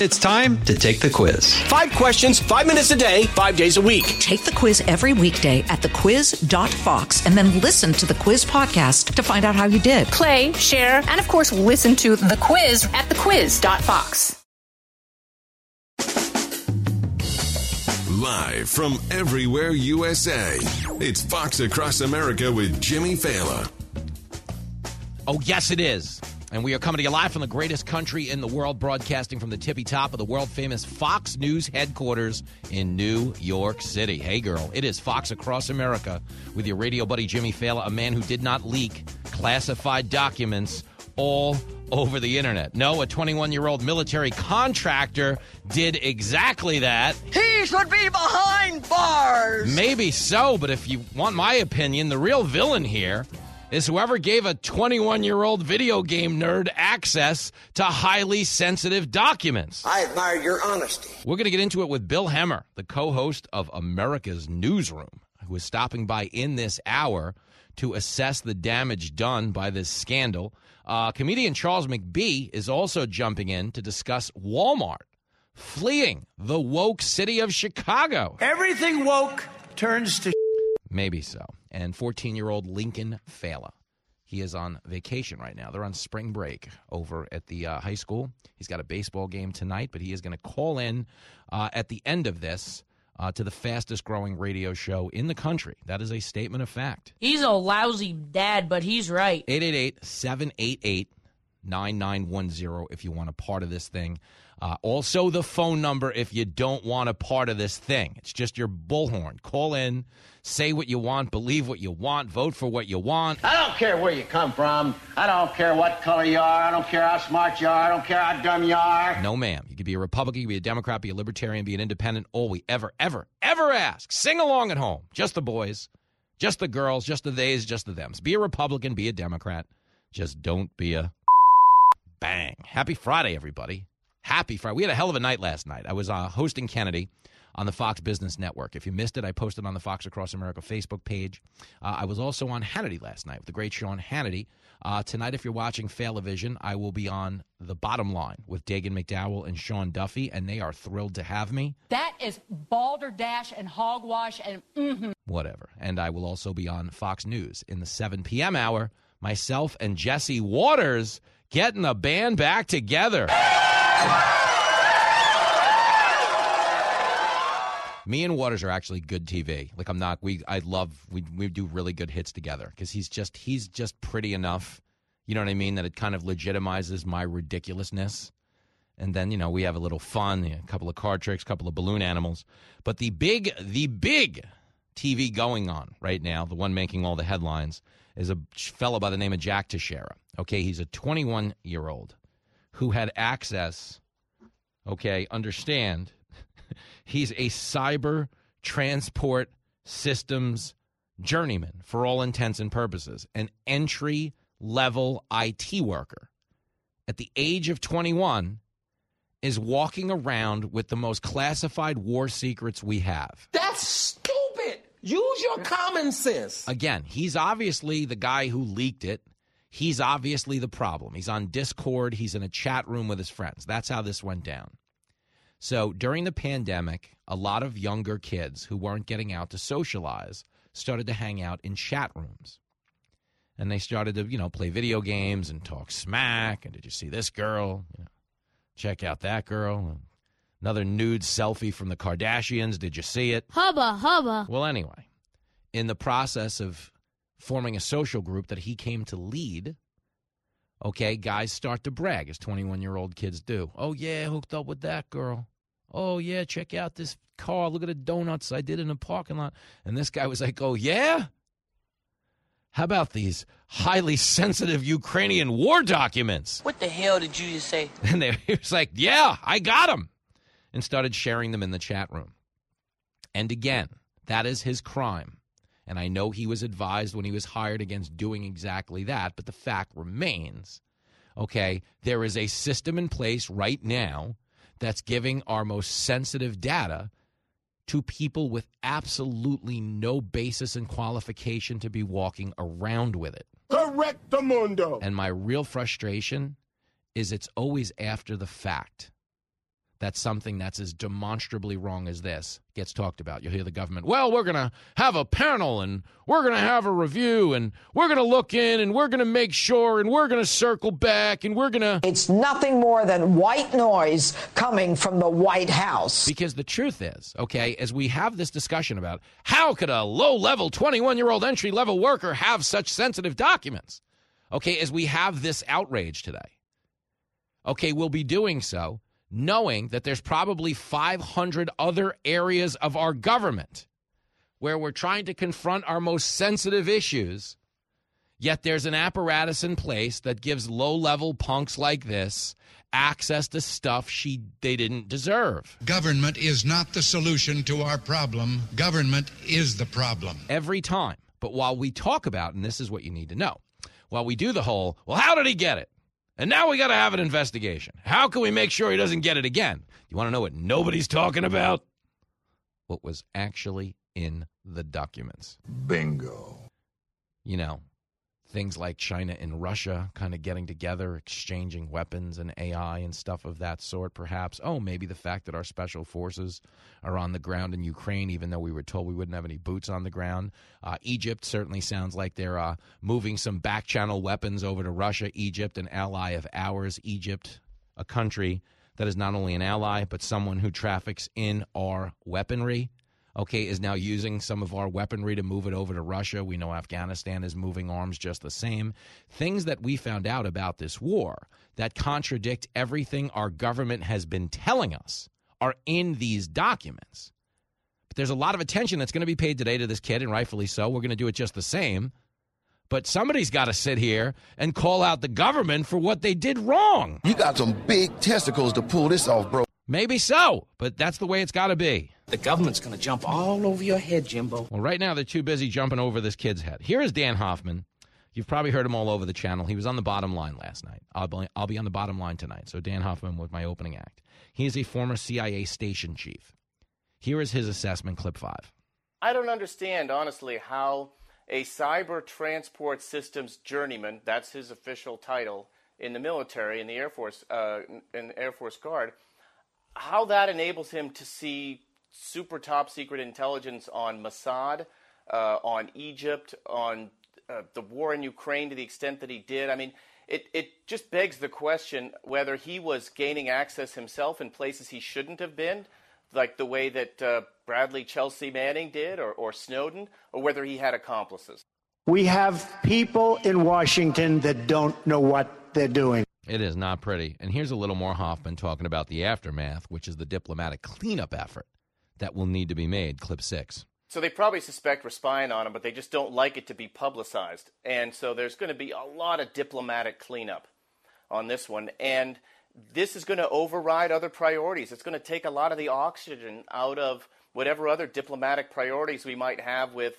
It's time to take the quiz. 5 questions, 5 minutes a day, 5 days a week. Take the quiz every weekday at thequiz.fox and then listen to the quiz podcast to find out how you did. Play, share, and of course, listen to the quiz at thequiz.fox. Live from everywhere USA, it's Fox Across America with Jimmy Fallon. Oh, yes, it is. And we are coming to you live from the greatest country in the world, broadcasting from the tippy top of the world-famous Fox News headquarters in New York City. Hey, girl, it is Fox Across America with your radio buddy Jimmy Fallon, a man who did not leak classified documents all over the internet. No, a 21-year-old military contractor did exactly that. He should be behind bars! Maybe so, but if you want my opinion, the real villain here is whoever gave a 21-year-old video game nerd access to highly sensitive documents. I admire your honesty. We're going to get into it with Bill Hemmer, the co-host of America's Newsroom, who is stopping by in this hour to assess the damage done by this scandal. Comedian Charles McBee is also jumping in to discuss Walmart fleeing the woke city of Chicago. Everything woke turns to Maybe so. And 14-year-old Lincoln Fala. He is on vacation right now. They're on spring break over at the high school. He's got a baseball game tonight, but he is going to call in at the end of this to the fastest-growing radio show in the country. That is a statement of fact. He's a lousy dad, but he's right. 888-788-9910 if you want a part of this thing. Also the phone number if you don't want a part of this thing. It's just your bullhorn. Call in, say what you want, believe what you want, vote for what you want. I don't care where you come from. I don't care what color you are. I don't care how smart you are. I don't care how dumb you are. No, ma'am. You could be a Republican, you could be a Democrat, be a Libertarian, be an Independent. All we ever ask. Sing along at home. Just the boys, just the girls, just the theys, just the thems. Be a Republican, be a Democrat. Just don't be a bang. Happy Friday, everybody. Happy Friday. We had a hell of a night last night. I was hosting Kennedy on the Fox Business Network. If you missed it, I posted on the Fox Across America Facebook page. I was also on Hannity last night with the great Sean Hannity. Tonight, if you're watching Failavision, I will be on The Bottom Line with Dagan McDowell and Sean Duffy, and they are thrilled to have me. That is balderdash and hogwash and Whatever. And I will also be on Fox News in the 7 p.m. hour. Myself and Jesse Waters getting the band back together. Me and Waters are actually good TV. Like we do really good hits together because he's just pretty enough. You know what I mean? That it kind of legitimizes my ridiculousness. And then, we have a little fun, a couple of card tricks, a couple of balloon animals. But the big TV going on right now, the one making all the headlines, is a fellow by the name of Jack Teixeira. Okay, he's a 21-year-old who had access, understand, he's a cyber transport systems journeyman for all intents and purposes, an entry-level IT worker. At the age of 21, is walking around with the most classified war secrets we have. That's stupid. Use your common sense. Again, he's obviously the guy who leaked it. He's obviously the problem. He's on Discord. He's in a chat room with his friends. That's how this went down. So during the pandemic, a lot of younger kids who weren't getting out to socialize started to hang out in chat rooms. And they started to, play video games and talk smack. And did you see this girl? Check out that girl. Another nude selfie from the Kardashians. Did you see it? hubba hubba. Well, anyway, in the process of forming a social group that he came to lead, guys start to brag, as 21-year-old kids do. Oh, yeah, hooked up with that girl. Oh, yeah, check out this car. Look at the donuts I did in the parking lot. And this guy was like, oh, yeah? How about these highly sensitive Ukrainian war documents? What the hell did you just say? And he was like, yeah, I got them. And started sharing them in the chat room. And again, that is his crime. And I know he was advised when he was hired against doing exactly that, but the fact remains, there is a system in place right now that's giving our most sensitive data to people with absolutely no basis and qualification to be walking around with it. Correctamundo. And my real frustration is it's always after the fact that something that's as demonstrably wrong as this gets talked about. You'll hear the government, well, we're going to have a panel, and we're going to have a review, and we're going to look in, and we're going to make sure, and we're going to circle back, and we're going to... It's nothing more than white noise coming from the White House. Because the truth is, okay, as we have this discussion about how could a low-level 21-year-old entry-level worker have such sensitive documents, okay, as we have this outrage today, okay, we'll be doing so knowing that there's probably 500 other areas of our government where we're trying to confront our most sensitive issues, yet there's an apparatus in place that gives low-level punks like this access to stuff they didn't deserve. Government is not the solution to our problem. Government is the problem. Every time. But while we talk about, and this is what you need to know, while we do the whole, well, how did he get it? And now we got to have an investigation. How can we make sure he doesn't get it again? You want to know what nobody's talking about? What was actually in the documents. Bingo. You know, things like China and Russia kind of getting together, exchanging weapons and AI and stuff of that sort, perhaps. Oh, maybe the fact that our special forces are on the ground in Ukraine, even though we were told we wouldn't have any boots on the ground. Egypt certainly sounds like they're moving some back-channel weapons over to Russia. Egypt, an ally of ours. Egypt, a country that is not only an ally, but someone who traffics in our weaponry. Okay, is now using some of our weaponry to move it over to Russia. We know Afghanistan is moving arms just the same. Things that we found out about this war that contradict everything our government has been telling us are in these documents. But there's a lot of attention that's going to be paid today to this kid, and rightfully so. We're going to do it just the same. But somebody's got to sit here and call out the government for what they did wrong. You got some big testicles to pull this off, bro. Maybe so, but that's the way it's got to be. The government's going to jump all over your head, Jimbo. Well, right now they're too busy jumping over this kid's head. Here is Dan Hoffman. You've probably heard him all over the channel. He was on the Bottom Line last night. I'll be on the Bottom Line tonight. So Dan Hoffman was my opening act. He is a former CIA station chief. Here is his assessment, clip 5. I don't understand, honestly, how a cyber transport systems journeyman, that's his official title in the military, in the Air Force, in the Air Force Guard, how that enables him to see super top secret intelligence on Mossad, on Egypt, on the war in Ukraine to the extent that he did. I mean, it just begs the question whether he was gaining access himself in places he shouldn't have been, like the way that Bradley Chelsea Manning did, or Snowden, or whether he had accomplices. We have people in Washington that don't know what they're doing. It is not pretty. And here's a little more Hoffman talking about the aftermath, which is the diplomatic cleanup effort that will need to be made. Clip 6. So they probably suspect we're spying on him, but they just don't like it to be publicized. And so there's going to be a lot of diplomatic cleanup on this one. And this is going to override other priorities. It's going to take a lot of the oxygen out of whatever other diplomatic priorities we might have with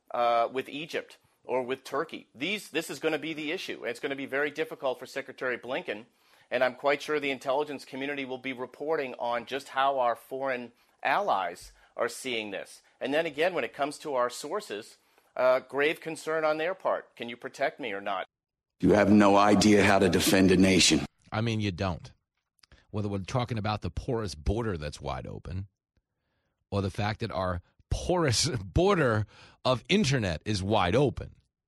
Egypt or with Turkey. This is going to be the issue. It's going to be very difficult for Secretary Blinken, and I'm quite sure the intelligence community will be reporting on just how our foreign allies are seeing this. And then again, when it comes to our sources, grave concern on their part. Can you protect me or not? You have no idea how to defend a nation. I mean, you don't. Whether we're talking about the porous border that's wide open, or the fact that our porous border of internet is wide open.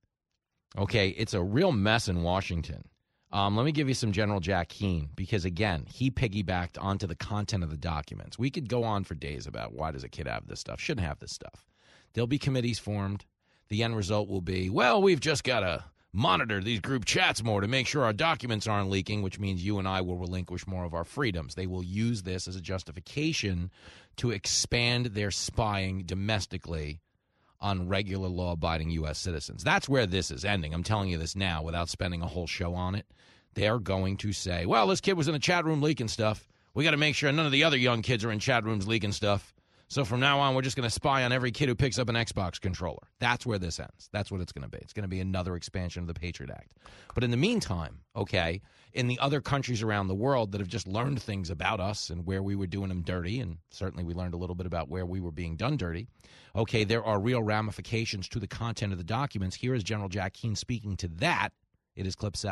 Okay, it's a real mess in Washington. Let me give you some General Jack Keane, because, again, he piggybacked onto the content of the documents. We could go on for days about why does a kid have this stuff, shouldn't have this stuff. There'll be committees formed. The end result will be, well, we've just got to monitor these group chats more to make sure our documents aren't leaking, which means you and I will relinquish more of our freedoms. They will use this as a justification to expand their spying domestically on regular law-abiding U.S. citizens. That's where this is ending. I'm telling you this now without spending a whole show on it. They're going to say, well, this kid was in a chat room leaking stuff. We got to make sure none of the other young kids are in chat rooms leaking stuff. So from now on, we're just going to spy on every kid who picks up an Xbox controller. That's where this ends. That's what it's going to be. It's going to be another expansion of the Patriot Act. But in the meantime, okay, in the other countries around the world that have just learned things about us and where we were doing them dirty, and certainly we learned a little bit about where we were being done dirty, okay, there are real ramifications to the content of the documents. Here is General Jack Keane speaking to that. It is clip 7.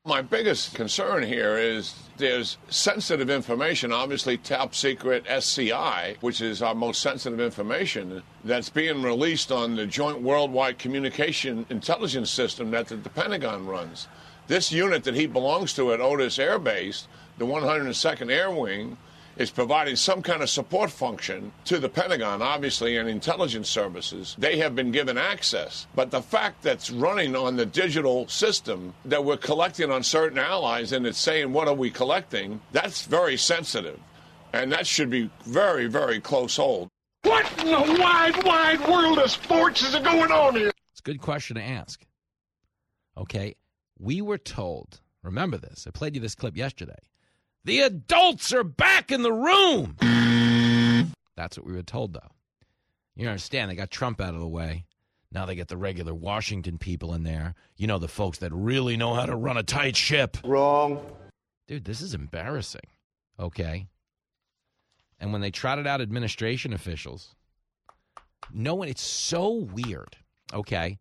My biggest concern here is there's sensitive information, obviously top secret SCI, which is our most sensitive information, that's being released on the Joint Worldwide Communication Intelligence System that the Pentagon runs. This unit that he belongs to at Otis Air Base, the 102nd Air Wing, is providing some kind of support function to the Pentagon, obviously, and intelligence services. They have been given access. But the fact that's running on the digital system that we're collecting on certain allies and it's saying, what are we collecting? That's very sensitive. And that should be very, very close hold. What in the wide world of sports is going on here? It's a good question to ask. Okay, we were told, remember this, I played you this clip yesterday, the adults are back in the room. That's what we were told, though. You understand, they got Trump out of the way. Now they get the regular Washington people in there. You know, the folks that really know how to run a tight ship. Wrong. Dude, this is embarrassing, okay? And when they trotted out administration officials, no one, it's so weird, okay?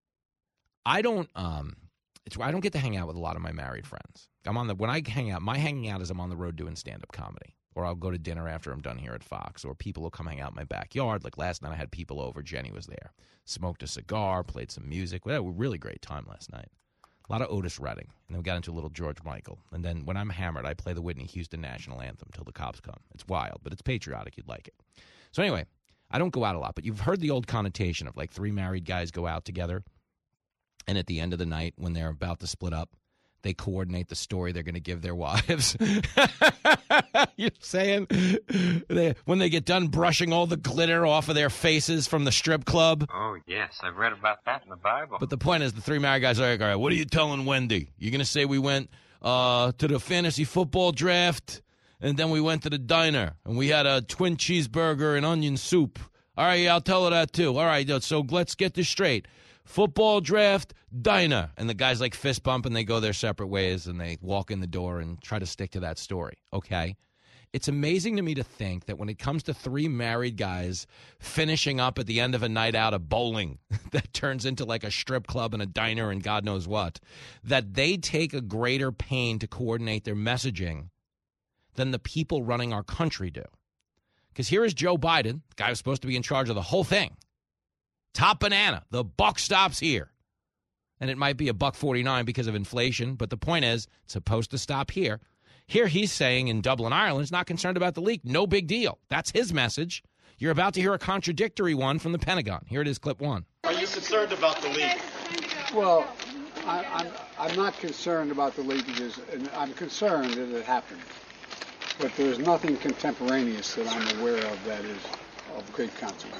I don't get to hang out with a lot of my married friends. When I hang out, my hanging out is I'm on the road doing stand-up comedy, or I'll go to dinner after I'm done here at Fox, or people will come hang out in my backyard. Like last night I had people over. Jenny was there. Smoked a cigar, played some music. We had a really great time last night. A lot of Otis Redding. And then we got into a little George Michael. And then when I'm hammered, I play the Whitney Houston National Anthem till the cops come. It's wild, but it's patriotic. You'd like it. So anyway, I don't go out a lot, but you've heard the old connotation of like three married guys go out together, and at the end of the night when they're about to split up, they coordinate the story they're going to give their wives. You know what I'm saying? When they get done brushing all the glitter off of their faces from the strip club. Oh, yes. I've read about that in the Bible. But the point is, the three married guys are like, all right, what are you telling Wendy? You're going to say we went to the fantasy football draft, and then we went to the diner, and we had a twin cheeseburger and onion soup. All right, yeah, I'll tell her that too. All right, so let's get this straight. Football draft, diner. And the guys like fist bump and they go their separate ways and they walk in the door and try to stick to that story, okay? It's amazing to me to think that when it comes to three married guys finishing up at the end of a night out of bowling that turns into like a strip club and a diner and God knows what, that they take a greater pain to coordinate their messaging than the people running our country do. Because here is Joe Biden, the guy who's supposed to be in charge of the whole thing. Top banana. The buck stops here. And it might be $1.49 because of inflation, but the point is, it's supposed to stop here. Here he's saying in Dublin, Ireland, he's not concerned about the leak. No big deal. That's his message. You're about to hear a contradictory one from the Pentagon. Here it is, clip one. Are you concerned about the leak? Well, I'm not concerned about the leakages, and I'm concerned that it happened. But there's nothing contemporaneous that I'm aware of that is of great consequence.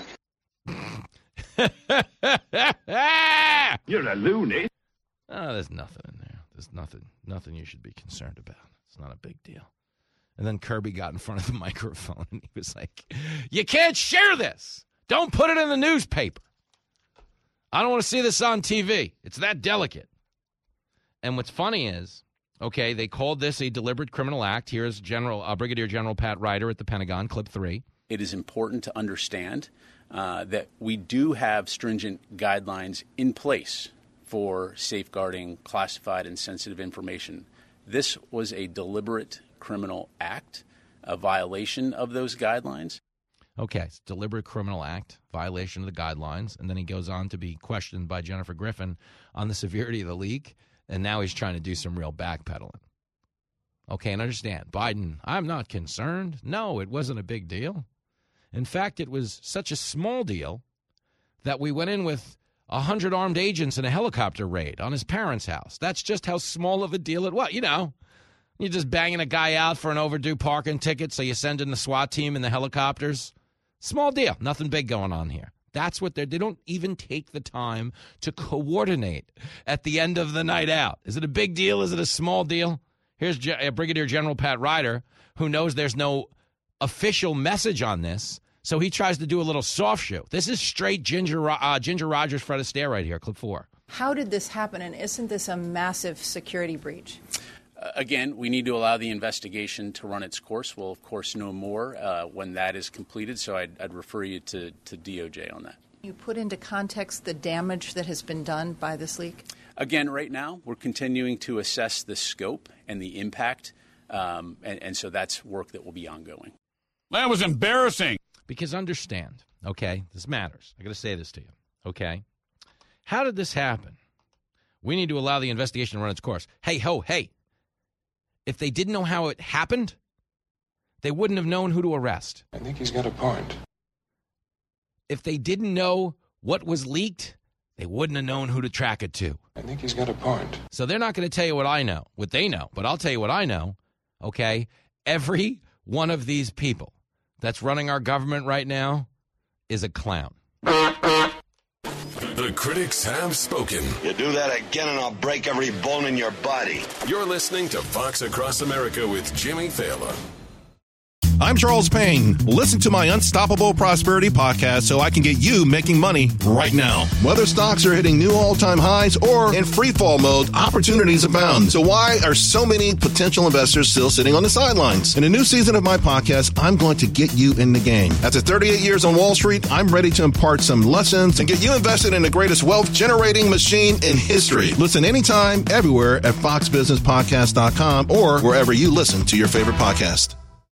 You're a loony. Oh, there's nothing in there. There's nothing you should be concerned about. It's not a big deal. And then Kirby got in front of the microphone and he was like, you can't share this. Don't put it in the newspaper. I don't want to see this on TV. It's that delicate. And what's funny is, okay, they called this a deliberate criminal act. Here's Brigadier General Pat Ryder at the Pentagon, clip 3. It is important to understand that we do have stringent guidelines in place for safeguarding classified and sensitive information. This was a deliberate criminal act, a violation of those guidelines. Okay, it's a deliberate criminal act, violation of the guidelines, and then he goes on to be questioned by Jennifer Griffin on the severity of the leak, and now he's trying to do some real backpedaling. Okay, and understand, Biden, I'm not concerned. No, it wasn't a big deal. In fact, it was such a small deal that we went in with 100 armed agents in a helicopter raid on his parents' house. That's just how small of a deal it was. You know, you're just banging a guy out for an overdue parking ticket, so you send in the SWAT team and the helicopters. Small deal. Nothing big going on here. That's what they don't even take the time to coordinate at the end of the night out. Is it a big deal? Is it a small deal? Here's Brigadier General Pat Ryder, who knows there's no official message on this, so he tries to do a little soft shoe. This is straight Ginger Rogers, Fred Astaire right here, clip 4. How did this happen, and isn't this a massive security breach? Again, we need to allow the investigation to run its course. We'll, of course, know more when that is completed, so I'd refer you to DOJ on that. You put into context the damage that has been done by this leak? Again, right now, we're continuing to assess the scope and the impact, and so that's work that will be ongoing. That was embarrassing. Because understand, okay, this matters. I got to say this to you, okay? How did this happen? We need to allow the investigation to run its course. Hey, if they didn't know how it happened, they wouldn't have known who to arrest. I think he's got a point. If they didn't know what was leaked, they wouldn't have known who to track it to. I think he's got a point. So they're not going to tell you what they know, but I'll tell you what I know, okay? Every one of these people that's running our government right now is a clown. The critics have spoken. You do that again and I'll break every bone in your body. You're listening to Fox Across America with Jimmy Fallon. I'm Charles Payne. Listen to my Unstoppable Prosperity podcast so I can get you making money right now. Whether stocks are hitting new all-time highs or in free fall mode, opportunities abound. So why are so many potential investors still sitting on the sidelines? In a new season of my podcast, I'm going to get you in the game. After 38 years on Wall Street, I'm ready to impart some lessons and get you invested in the greatest wealth-generating machine in history. Listen anytime, everywhere at foxbusinesspodcast.com or wherever you listen to your favorite podcast.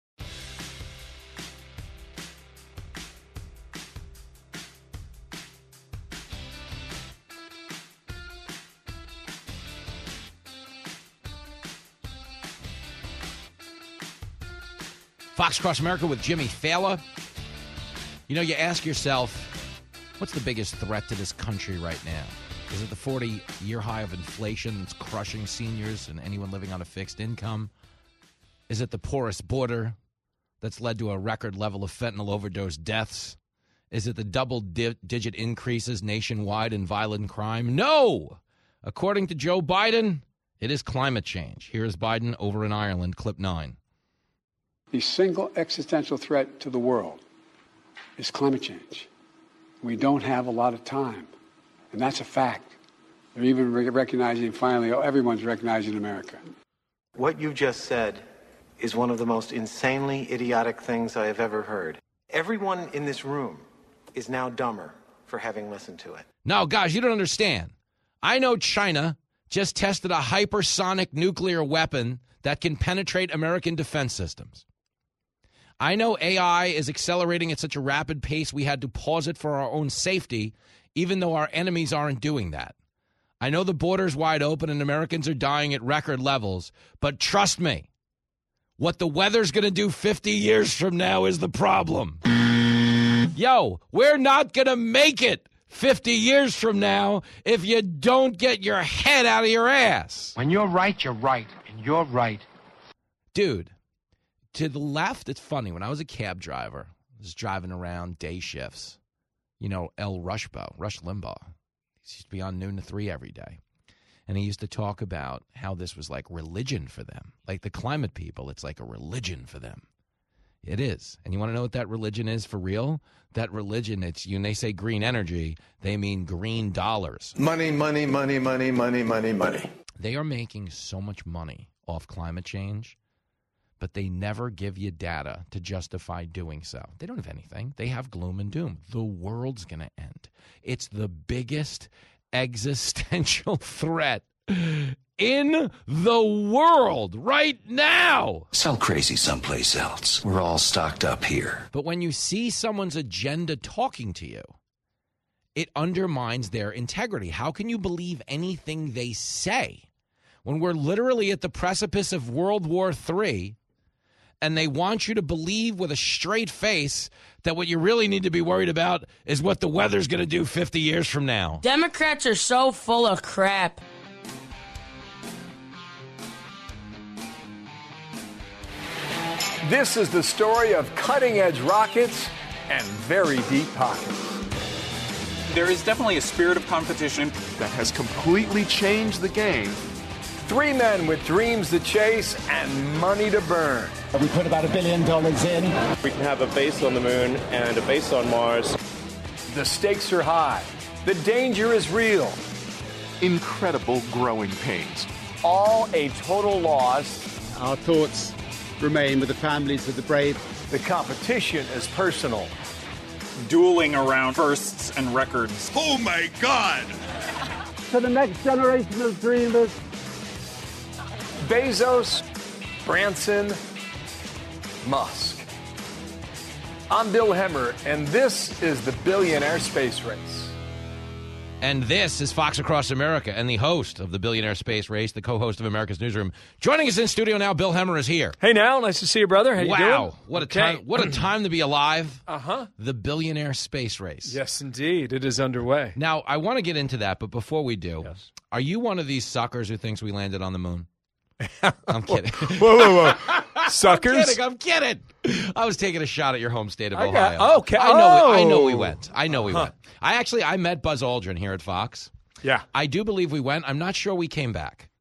Fox Across America with Jimmy Fallon. You know, you ask yourself, what's the biggest threat to this country right now? Is it the 40-year high of inflation that's crushing seniors and anyone living on a fixed income? Is it the porous border that's led to a record level of fentanyl overdose deaths? Is it the double-digit increases nationwide in violent crime? No! According to Joe Biden, it is climate change. Here is Biden over in Ireland, clip 9. The single existential threat to the world is climate change. We don't have a lot of time, and that's a fact. They're even recognizing, finally, everyone's recognizing America. What you just said is one of the most insanely idiotic things I have ever heard. Everyone in this room is now dumber for having listened to it. No, guys, you don't understand. I know China just tested a hypersonic nuclear weapon that can penetrate American defense systems. I know AI is accelerating at such a rapid pace we had to pause it for our own safety, even though our enemies aren't doing that. I know the border's wide open and Americans are dying at record levels, but trust me, what the weather's going to do 50 years from now is the problem. Yo, we're not going to make it 50 years from now if you don't get your head out of your ass. When you're right, and you're right. Dude. To the left, it's funny. When I was a cab driver, I was driving around day shifts. You know, Rush Limbaugh. He used to be on noon to 3 every day. And he used to talk about how this was like religion for them. Like the climate people, it's like a religion for them. It is. And you want to know what that religion is for real? That religion, when they say green energy, they mean green dollars. Money, money, money, money, money, money, money. They are making so much money off climate change, but they never give you data to justify doing so. They don't have anything. They have gloom and doom. The world's going to end. It's the biggest existential threat in the world right now. Sell crazy someplace else. We're all stocked up here. But when you see someone's agenda talking to you, it undermines their integrity. How can you believe anything they say when we're literally at the precipice of World War III? And they want you to believe with a straight face that what you really need to be worried about is what the weather's going to do 50 years from now. Democrats are so full of crap. This is the story of cutting-edge rockets and very deep pockets. There is definitely a spirit of competition that has completely changed the game. 3 men with dreams to chase and money to burn. We put about $1 billion in. We can have a base on the moon and a base on Mars. The stakes are high. The danger is real. Incredible growing pains. All a total loss. Our thoughts remain with the families of the brave. The competition is personal. Dueling around firsts and records. Oh my God! to the next generation of dreamers. Bezos, Branson, Musk. I'm Bill Hemmer, and this is the Billionaire Space Race. And this is Fox Across America, and the host of the Billionaire Space Race, the co-host of America's Newsroom. Joining us in studio now, Bill Hemmer is here. Hey, now, nice to see you, brother. How you doing? Wow, what a time! What a time to be alive. Uh-huh. The Billionaire Space Race. Yes, indeed, it is underway. Now, I want to get into that, but before we do, Are you one of these suckers who thinks we landed on the moon? I'm kidding. Whoa. Suckers? I'm kidding. I was taking a shot at your home state of Ohio. Okay. I know we went. I met Buzz Aldrin here at Fox. Yeah. I do believe we went. I'm not sure we came back.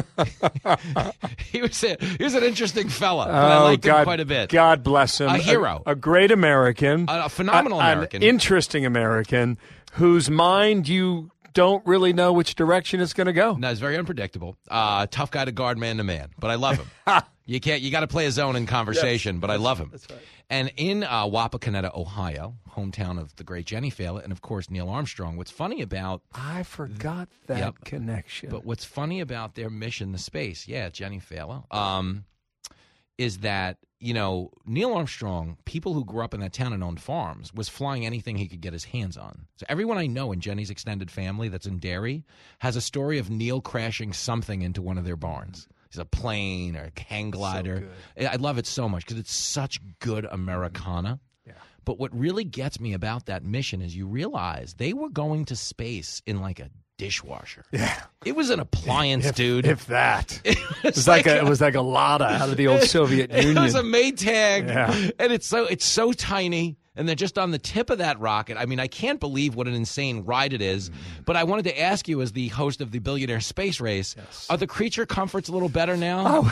he was an interesting fella. I liked him quite a bit. God bless him. A hero. A great American. A phenomenal American. An interesting American whose mind you don't really know which direction it's going to go. No, it's very unpredictable. Tough guy to guard man to man, but I love him. You got to play his own in conversation, but I love him. That's right. And in Wapakoneta, Ohio, hometown of the great Jenny Failer and, of course, Neil Armstrong, what's funny about... I forgot that connection. But what's funny about their mission to space, Jenny Failer, is that, Neil Armstrong, people who grew up in that town and owned farms, was flying anything he could get his hands on. So everyone I know in Jenny's extended family that's in Derry has a story of Neil crashing something into one of their barns. It's a plane or a hang glider. So I love it so much because it's such good Americana. Yeah. But what really gets me about that mission is you realize they were going to space in like a dishwasher. Yeah. It was an appliance, dude. If that. It was like a Lada out of the old Soviet Union. It was a Maytag. Yeah. And it's so tiny. And they're just on the tip of that rocket. I mean, I can't believe what an insane ride it is. But I wanted to ask you, as the host of the Billionaire Space Race, are the creature comforts a little better now?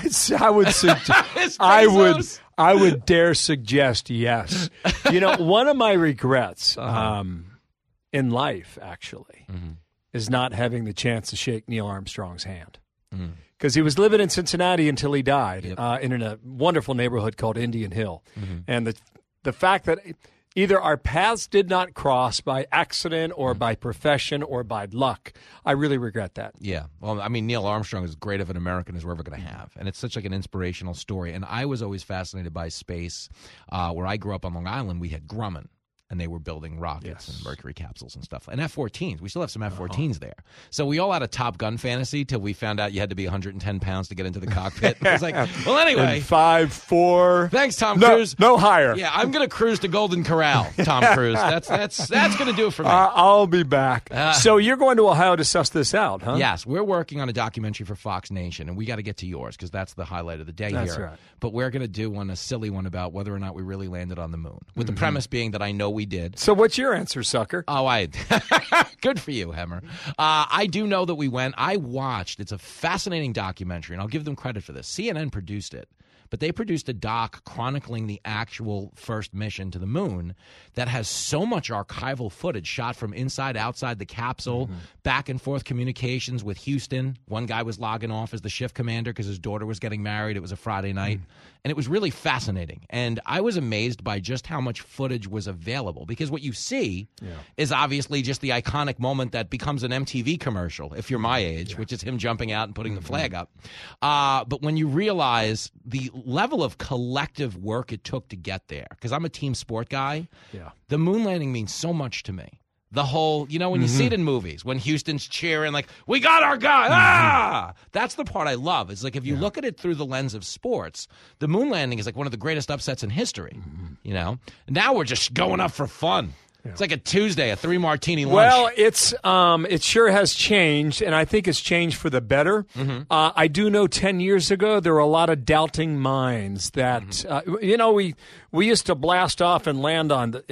I would dare suggest yes. One of my regrets in life, actually, is not having the chance to shake Neil Armstrong's hand. Because he was living in Cincinnati until he died in a wonderful neighborhood called Indian Hill. And the fact that either our paths did not cross by accident or by profession or by luck, I really regret that. Yeah. Well, I mean, Neil Armstrong is as great of an American as we're ever going to have. And it's such like an inspirational story. And I was always fascinated by space. Where I grew up on Long Island, we had Grumman. And they were building rockets and Mercury capsules and stuff. And F-14s. We still have some F-14s there. So we all had a Top Gun fantasy till we found out you had to be 110 pounds to get into the cockpit. I was like, well, anyway. 5'4". Thanks, Tom Cruise. No higher. Yeah, I'm going to cruise to Golden Corral, Tom Cruise. That's going to do it for me. I'll be back. So you're going to Ohio to suss this out, huh? Yes. We're working on a documentary for Fox Nation, and we got to get to yours because that's the highlight of the day here. That's right. But we're going to do a silly one about whether or not we really landed on the moon, with the premise being that I know we did. So what's your answer, sucker? Oh, good for you, Hemmer. I do know that we went. I watched. It's a fascinating documentary, and I'll give them credit for this. CNN produced it, but they produced a doc chronicling the actual first mission to the moon that has so much archival footage shot from inside, outside the capsule, back and forth communications with Houston. One guy was logging off as the shift commander because his daughter was getting married. It was a Friday night. And it was really fascinating. And I was amazed by just how much footage was available. Because what you see is obviously just the iconic moment that becomes an MTV commercial, if you're my age, which is him jumping out and putting the flag up. But when you realize the level of collective work it took to get there, because I'm a team sport guy, the moon landing means so much to me. The whole, when you see it in movies, when Houston's cheering like, we got our guy, that's the part I love. It's like if you look at it through the lens of sports, the moon landing is like one of the greatest upsets in history, Now we're just going up for fun. It's like a Tuesday, a 3-martini lunch. Well, it sure has changed, and I think it's changed for the better. I do know 10 years ago there were a lot of doubting minds that we used to blast off and land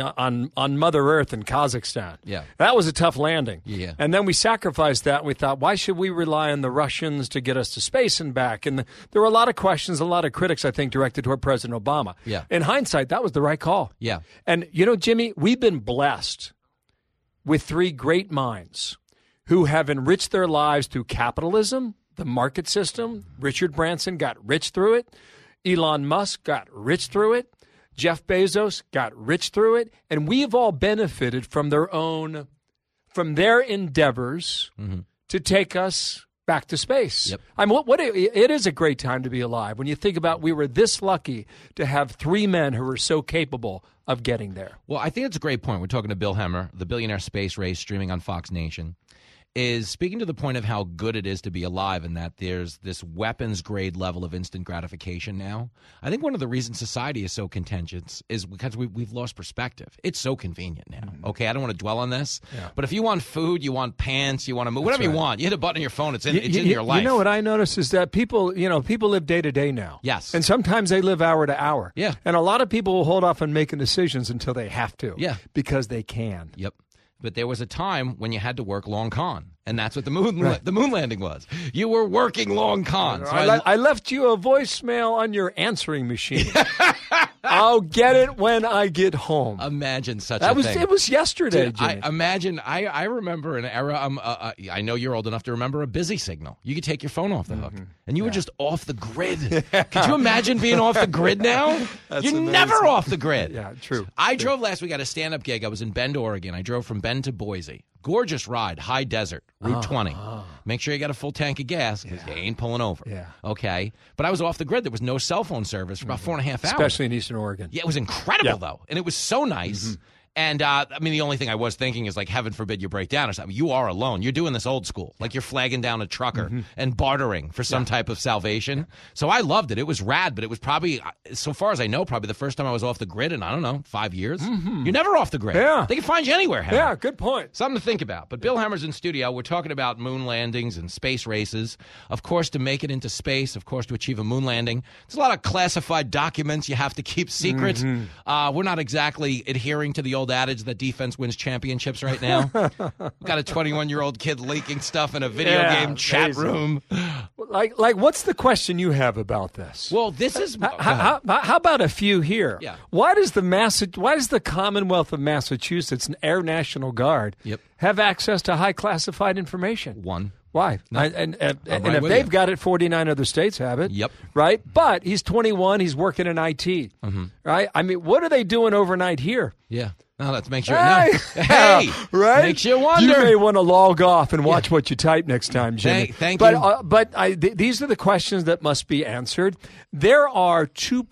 on Mother Earth in Kazakhstan. Yeah, that was a tough landing. Yeah, and then we sacrificed that. And we thought, why should we rely on the Russians to get us to space and back? And there were a lot of questions, a lot of critics, I think, directed toward President Obama. Yeah, in hindsight, that was the right call. Yeah, and Jimmy, we've been blessed with 3 great minds who have enriched their lives through capitalism, the market system. Richard Branson got rich through it. Elon Musk got rich through it. Jeff Bezos got rich through it. And we've all benefited from their endeavors to take us back to space. Yep. It is a great time to be alive when you think about we were this lucky to have 3 men who were so capable of getting there. Well, I think it's a great point. We're talking to Bill Hemmer, the billionaire space race streaming on Fox Nation, is speaking to the point of how good it is to be alive and that there's this weapons-grade level of instant gratification now. I think one of the reasons society is so contentious is because we've lost perspective. It's so convenient now. Okay, I don't want to dwell on this, but if you want food, you want pants, you want to move, whatever you want, you hit a button on your phone, it's in your life. You know what I notice is that people live day to day now. Yes. And sometimes they live hour to hour. Yeah. And a lot of people will hold off on making decisions until they have to. Yeah. Because they can. Yep. But there was a time when you had to work long con, and that's what the moon landing was. You were working long con. So I left you a voicemail on your answering machine. I'll get it when I get home. Imagine such a thing. It was yesterday, Dude, Jimmy. I remember an era, I know you're old enough to remember a busy signal. You could take your phone off the hook, and you were just off the grid. Could you imagine being off the grid now? You're amazing. Never off the grid. Yeah, true. I drove last week at a stand-up gig. I was in Bend, Oregon. I drove from Bend to Boise. Gorgeous ride, high desert, Route 20. Make sure you got a full tank of gas because you ain't pulling over. Yeah. Okay? But I was off the grid. There was no cell phone service for about 4.5 hours. Especially in Eastern Oregon. Yeah, it was incredible, though. And it was so nice. And, the only thing I was thinking is, like, heaven forbid you break down or something. You are alone. You're doing this old school. Like, you're flagging down a trucker and bartering for some type of salvation. So I loved it. It was rad, but it was probably, so far as I know, probably the first time I was off the grid in, 5 years. You're never off the grid. Yeah. They can find you anywhere, Hemmer. Yeah, good point. Something to think about. But Bill Hemmer's in studio. We're talking about moon landings and space races. Of course, to make it into space, of course, to achieve a moon landing, there's a lot of classified documents you have to keep secret. We're not exactly adhering to the old adage that defense wins championships right now. We've got a 21-year-old kid leaking stuff in a video game chat room. Like, what's the question you have about this? Well, this is how about a few here? Yeah. Why does the Commonwealth of Massachusetts and Air National Guard have access to high classified information? One. Why? No. And if they've got it, 49 other states have it. Yep. Right? But he's 21. He's working in IT. Right? I mean, what are they doing overnight here? Yeah. No, that makes you right? Makes you wonder. You may want to log off and watch what you type next time, Jimmy. Thank you. But these are the questions that must be answered. There are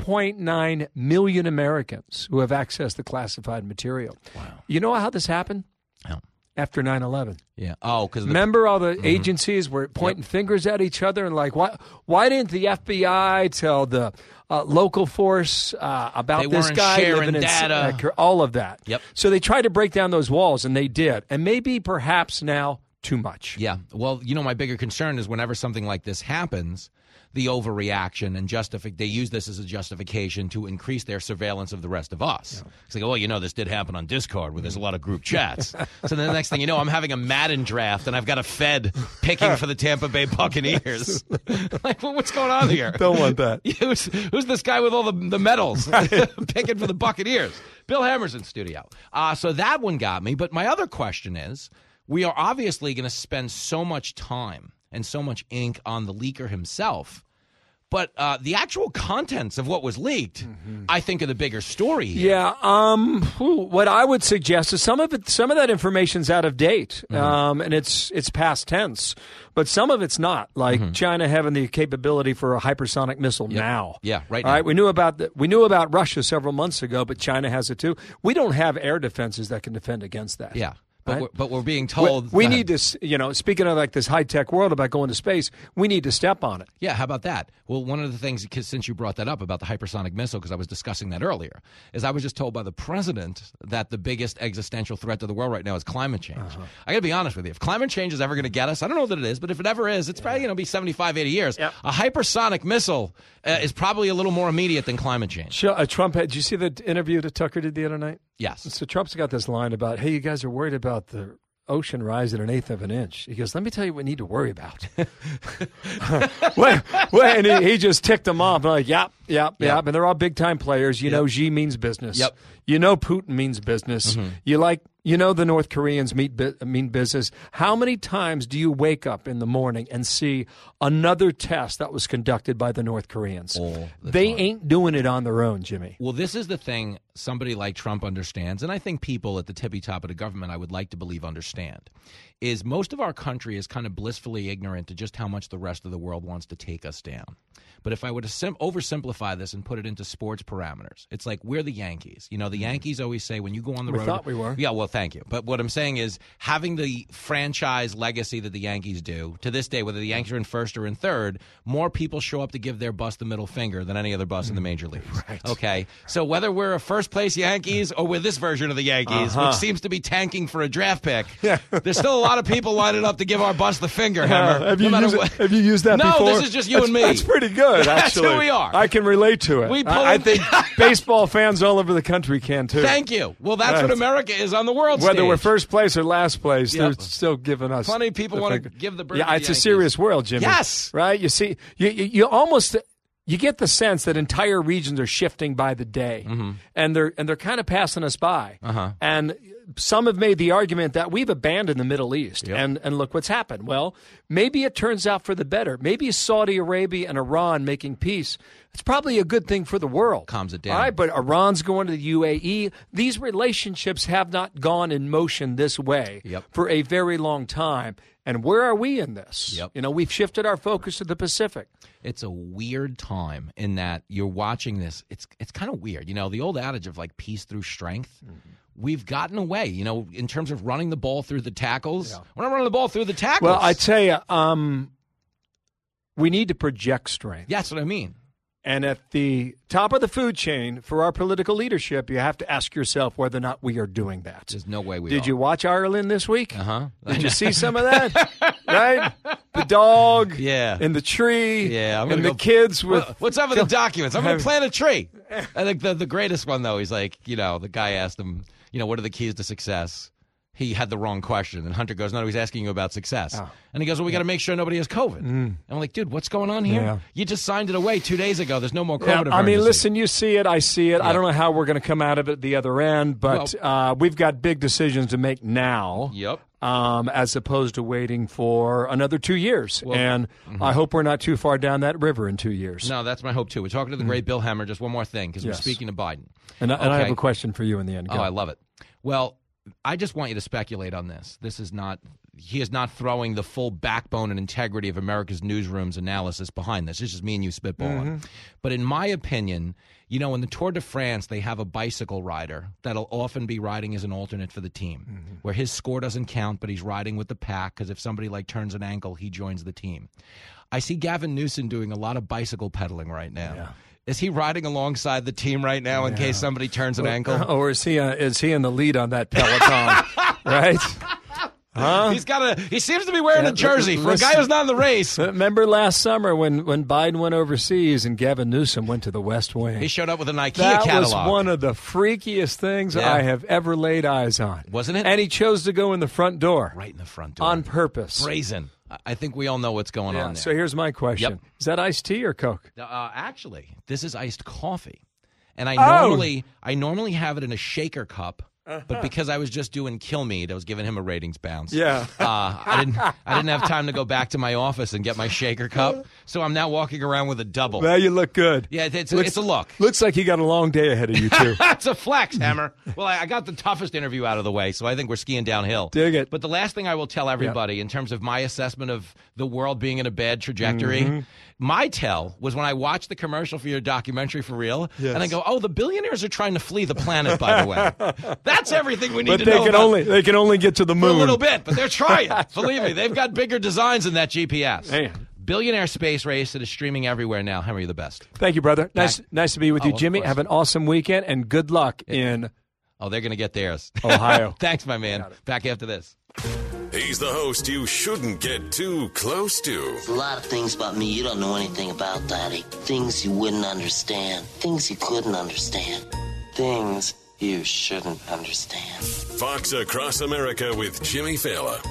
2.9 million Americans who have access to classified material. Wow. You know how this happened? How? After 9/11. Yeah. Oh, because remember all the agencies were pointing fingers at each other and like, why didn't the FBI tell the local force about this guy living in data, all of that? Yep. So they tried to break down those walls, and they did, and maybe perhaps now too much. Yeah. Well, my bigger concern is whenever something like this happens, the overreaction and they use this as a justification to increase their surveillance of the rest of us. Yeah. It's like, this did happen on Discord where there's a lot of group chats. So then the next thing you know, I'm having a Madden draft and I've got a Fed picking for the Tampa Bay Buccaneers. Like, what's going on here? Don't want that. Who's this guy with all the medals picking for the Buccaneers? Bill Hemmer's in studio. So that one got me. But my other question is, we are obviously going to spend so much time and so much ink on the leaker himself. But the actual contents of what was leaked, I think, are the bigger story here. Yeah. What I would suggest is some of that information's out of date, and it's past tense. But some of it's not, like China having the capability for a hypersonic missile now. Yeah, right now. All right, we knew about Russia several months ago, but China has it too. We don't have air defenses that can defend against that. Yeah. But we're being told we need to, speaking of like this high-tech world about going to space, we need to step on it. Yeah, how about that? Well, one of the things, since you brought that up about the hypersonic missile, because I was discussing that earlier, is I was just told by the president that the biggest existential threat to the world right now is climate change. I got to be honest with you. If climate change is ever going to get us, I don't know that it is, but if it ever is, it's probably going to be 75, 80 years. Yep. A hypersonic missile is probably a little more immediate than climate change. Trump did you see the interview that Tucker did the other night? Yes. So Trump's got this line about, hey, you guys are worried about the ocean rise at 1/8 of an inch. He goes, let me tell you what we need to worry about. And he just ticked them off. I'm like, yep. And they're all big-time players. You know Xi means business. Yep. You know Putin means business. The North Koreans mean business. How many times do you wake up in the morning and see another test that was conducted by the North Koreans? They ain't doing it on their own, Jimmy. Well, this is the thing. somebody like Trump understands, and I think people at the tippy top of the government, I would like to believe, understand, is most of our country is kind of blissfully ignorant to just how much the rest of the world wants to take us down. But if I were to oversimplify this and put it into sports parameters, it's like we're the Yankees. You know, the Yankees always say when you go on the road. We thought we were. Yeah, well, thank you. But what I'm saying is having the franchise legacy that the Yankees do, to this day, whether the Yankees are in first or in third, more people show up to give their bus the middle finger than any other bus in the major leagues. Right. Okay? So whether we're a first-place Yankees or we're this version of the Yankees, which seems to be tanking for a draft pick, there's still a lot of people lining up to give our bus the finger, Hammer. Have you used that before? No, this is just you and me. That's pretty good, actually. That's who we are. I can relate to it. I think baseball fans all over the country can, too. Thank you. Well, that's what America is on the world Whether stage. we're first place or last place, they're still giving us plenty of people want to give the bird to the it's Yankees. a serious world, Jimmy. Yes. Right? You see, you almost... You get the sense that entire regions are shifting by the day, and they're kind of passing us by. And some have made the argument that we've abandoned the Middle East, and look what's happened. Well, maybe it turns out for the better. Maybe Saudi Arabia and Iran making peace, it's probably a good thing for the world. Calms it down. All right, but Iran's going to the UAE. These relationships have not gone in motion this way for a very long time. And where are we in this? You know, we've shifted our focus to the Pacific. It's a weird time in that you're watching this. It's kind of weird. You know, the old adage of like peace through strength. We've gotten away, you know, in terms of running the ball through the tackles. We're not running the ball through the tackles. Well, I tell you, we need to project strength. Yeah, that's what I mean. And at the top of the food chain for our political leadership, you have to ask yourself whether or not we are doing that. There's no way we are. Did you watch Ireland this week? Did you see some of that? Right? The dog in the tree and the kids with... What's up with the documents? I'm going to plant a tree. I think the greatest one, though, he's like, you know, the guy asked him, you know, what are the keys to success? He had the wrong question. And Hunter goes, no, he's asking you about success. And he goes, well, we got to make sure nobody has COVID. And I'm like, dude, what's going on here? Yeah. You just signed it away 2 days ago. There's no more COVID emergency. I mean, listen, you see it, I see it. I don't know how we're going to come out of it the other end, but we've got big decisions to make now. As opposed to waiting for another 2 years. And I hope we're not too far down that river in 2 years. No, that's my hope, too. We're talking to the great Bill Hemmer. Just one more thing, because we're speaking to Biden. And I have a question for you in the end. Go. Oh, I love it. Well, I just want you to speculate on this. He is not throwing the full backbone and integrity of America's newsroom's analysis behind this. It's just me and you spitballing. But in my opinion, you know, in the Tour de France, they have a bicycle rider that'll often be riding as an alternate for the team, where his score doesn't count, but he's riding with the pack because if somebody like turns an ankle, he joins the team. I see Gavin Newsom doing a lot of bicycle pedaling right now. Yeah. Is he riding alongside the team right now in case somebody turns an ankle? Or is he in the lead on that peloton? Right? Huh? He seems to be wearing a jersey for a guy who's not in the race. Remember last summer when Biden went overseas and Gavin Newsom went to the West Wing? He showed up with an IKEA catalog. That was catalog. one of the freakiest things I have ever laid eyes on. Wasn't it? And he chose to go in the front door. Right in the front door. On purpose. Brazen. I think we all know what's going on there. So here's my question. Is that iced tea or Coke? Actually, this is iced coffee. And I normally have it in a shaker cup. But because I was just doing Kill Mead, I was giving him a ratings bounce. Yeah. I didn't have time to go back to my office and get my shaker cup, so I'm now walking around with a double. Well, you look good. Yeah, it's a look. Looks like you got a long day ahead of you, too. It's a flex, Hammer. Well, I got the toughest interview out of the way, so I think we're skiing downhill. Dig it. But the last thing I will tell everybody in terms of my assessment of the world being in a bad trajectory, my tell was when I watched the commercial for your documentary For Real, and I go, the billionaires are trying to flee the planet, by the way. That's everything we need to know about. They can only get to the moon. For a little bit, but they're trying. Believe me, they've got bigger designs than that GPS. Man. Billionaire space race that is streaming everywhere now. Henry, the best. Thank you, brother. Nice to be with you, Jimmy. Have an awesome weekend, and good luck in... Oh, they're going to get theirs. Ohio. Thanks, my man. Back after this. He's the host you shouldn't get too close to. There's a lot of things about me you don't know anything about, Daddy. Things you wouldn't understand. Things you couldn't understand. Things you shouldn't understand. Fox Across America with Jimmy Fallon.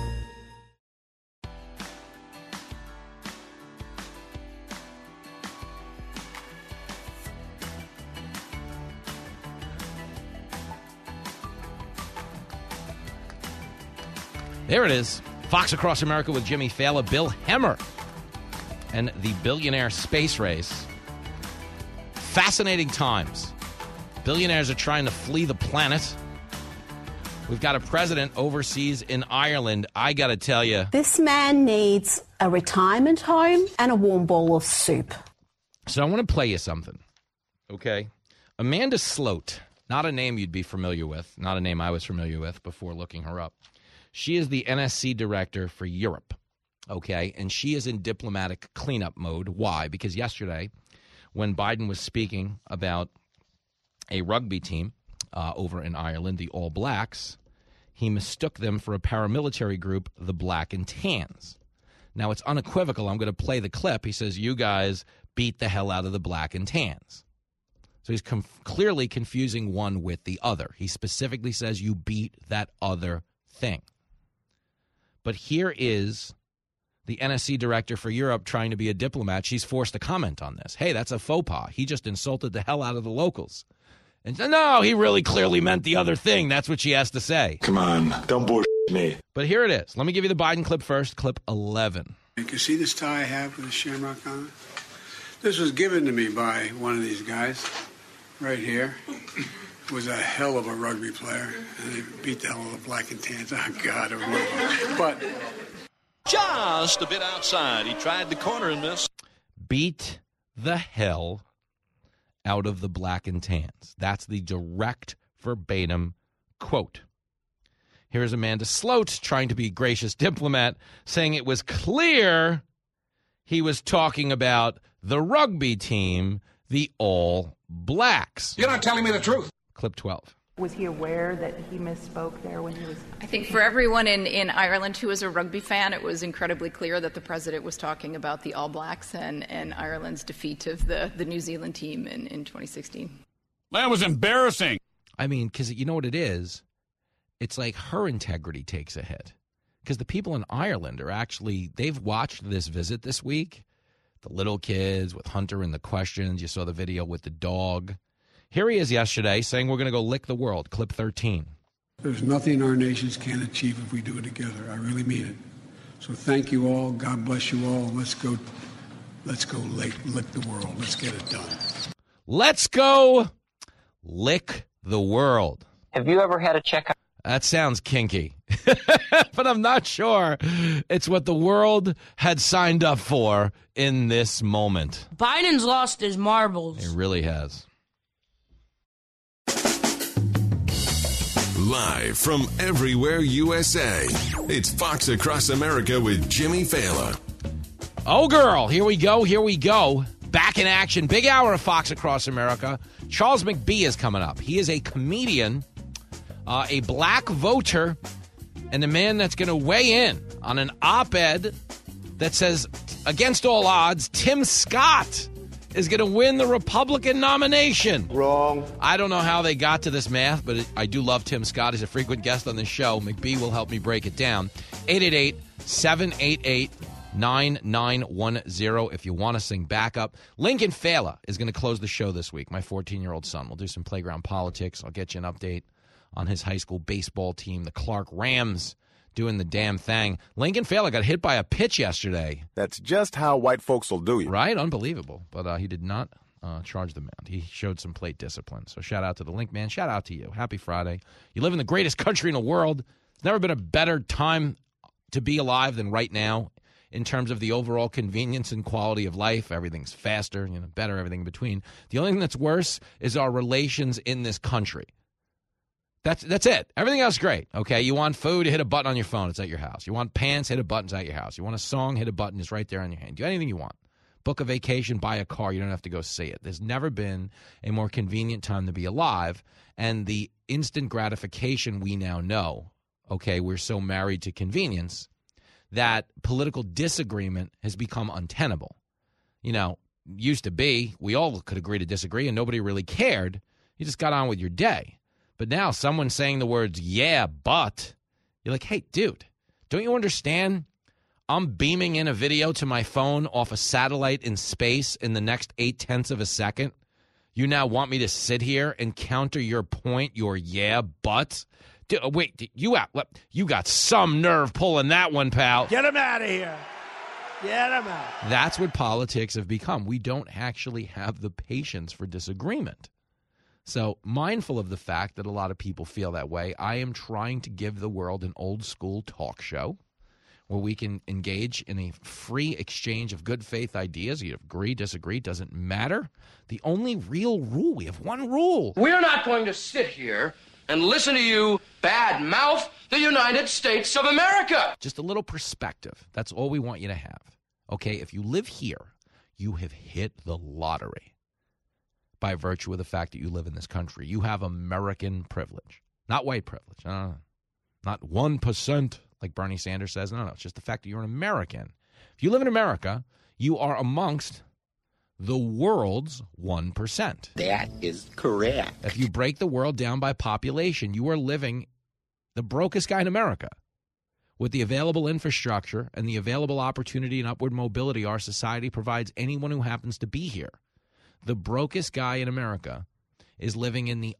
There it is. Fox Across America with Jimmy Fallon, Bill Hemmer, and the billionaire space race. Fascinating times. Billionaires are trying to flee the planet. We've got a president overseas in Ireland. I got to tell you. This man needs a retirement home and a warm bowl of soup. So I want to play you something, okay? Amanda Sloat, not a name you'd be familiar with, not a name I was familiar with before looking her up. She is the NSC director for Europe, okay? And she is in diplomatic cleanup mode. Why? Because yesterday, when Biden was speaking about a rugby team over in Ireland, the All Blacks, he mistook them for a paramilitary group, the Black and Tans. Now, it's unequivocal. I'm going to play the clip. He says, you guys beat the hell out of the Black and Tans. So he's clearly confusing one with the other. He specifically says you beat that other thing. But here is the NSC director for Europe trying to be a diplomat. She's forced to comment on this. Hey, that's a faux pas. He just insulted the hell out of the locals. And no, he really clearly meant the other thing. That's what she has to say. Come on, don't bullshit me. But here it is. Let me give you the Biden clip first, clip 11. You can see this tie I have with the shamrock on it? This was given to me by one of these guys right here. Was a hell of a rugby player, and they beat the hell out of the Black and Tans. Oh, God. But just a bit outside. He tried the corner and missed. Beat the hell out of the Black and Tans. That's the direct verbatim quote. Here's Amanda Sloat trying to be a gracious diplomat, saying it was clear he was talking about the rugby team, the All Blacks. You're not telling me the truth. Clip 12. Was he aware that he misspoke there when he was... I think for everyone in Ireland who is a rugby fan, it was incredibly clear that the president was talking about the All Blacks and Ireland's defeat of the New Zealand team in 2016. That was embarrassing. I mean, because you know what it is? It's like her integrity takes a hit. Because the people in Ireland are actually, they've watched this visit this week. The little kids with Hunter and the questions. You saw the video with the dog. Here he is yesterday saying we're going to go lick the world. Clip 13. there's nothing our nations can't achieve if we do it together. I really mean it. So thank you all. God bless you all. Let's go lick the world. Let's get it done. Let's go lick the world. Have you ever had a checkup? That sounds kinky, but I'm not sure it's what the world had signed up for in this moment. Biden's lost his marbles. It really has. Live from everywhere USA, it's Fox Across America with Jimmy Fallon. Oh, girl, here we go. Back in action. Big hour of Fox Across America. Charles McBee is coming up. He is a comedian, a black voter, and a man that's going to weigh in on an op-ed that says, against all odds, Tim Scott is going to win the Republican nomination. Wrong. I don't know how they got to this math, but I do love Tim Scott. He's a frequent guest on this show. McBee will help me break it down. 888-788-9910 if you want to sing backup. Lincoln Fela is going to close the show this week, my 14-year-old son. We'll do some playground politics. I'll get you an update on his high school baseball team, the Clark Rams, doing the damn thing. Lincoln Fela got hit by a pitch yesterday. That's just how white folks will do you. Right? Unbelievable. But he did not charge the mound. He showed some plate discipline. So shout out to the Link man. Shout out to you. Happy Friday. You live in the greatest country in the world. There's never been a better time to be alive than right now in terms of the overall convenience and quality of life. Everything's faster, better, everything in between. The only thing that's worse is our relations in this country. That's it. Everything else is great. Okay, you want food, you hit a button on your phone, it's at your house. You want pants, hit a button, it's at your house. You want a song, hit a button, it's right there on your hand. Do anything you want. Book a vacation, buy a car, you don't have to go see it. There's never been a more convenient time to be alive, and the instant gratification we now know, okay, we're so married to convenience that political disagreement has become untenable. Used to be, we all could agree to disagree and nobody really cared. You just got on with your day. But now someone saying the words, yeah, but, you're like, hey, dude, don't you understand? I'm beaming in a video to my phone off a satellite in space in the next 0.8 of a second. You now want me to sit here and counter your point, your yeah, but? Dude, wait, you got some nerve pulling that one, pal. Get him out of here. Get him out. That's what politics have become. We don't actually have the patience for disagreement. So mindful of the fact that a lot of people feel that way, I am trying to give the world an old school talk show where we can engage in a free exchange of good faith ideas. You agree, disagree, doesn't matter. The only real rule, we have one rule. We're not going to sit here and listen to you bad mouth the United States of America. Just a little perspective. That's all we want you to have. Okay, if you live here, you have hit the lottery by virtue of the fact that you live in this country. You have American privilege, not white privilege. Not 1%, like Bernie Sanders says. No, it's just the fact that you're an American. If you live in America, you are amongst the world's 1%. That is correct. If you break the world down by population, you are living the brokest guy in America. With the available infrastructure and the available opportunity and upward mobility our society provides anyone who happens to be here, the brokest guy in America is living in the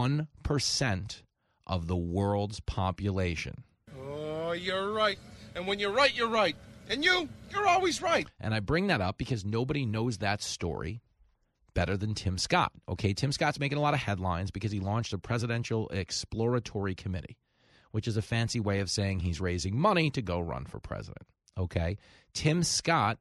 1% of the world's population. Oh, you're right. And when you're right, you're right. And you're always right. And I bring that up because nobody knows that story better than Tim Scott. Okay, Tim Scott's making a lot of headlines because he launched a Presidential Exploratory Committee, which is a fancy way of saying he's raising money to go run for president. Okay, Tim Scott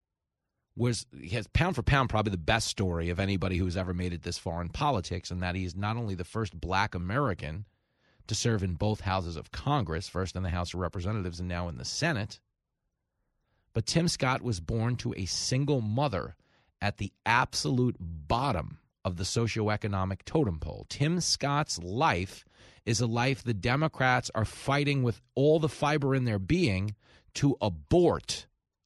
has pound for pound probably the best story of anybody who's ever made it this far in politics, and that he's not only the first black American to serve in both houses of Congress, first in the House of Representatives and now in the Senate, but Tim Scott was born to a single mother at the absolute bottom of the socioeconomic totem pole. Tim Scott's life is a life the Democrats are fighting with all the fiber in their being to abort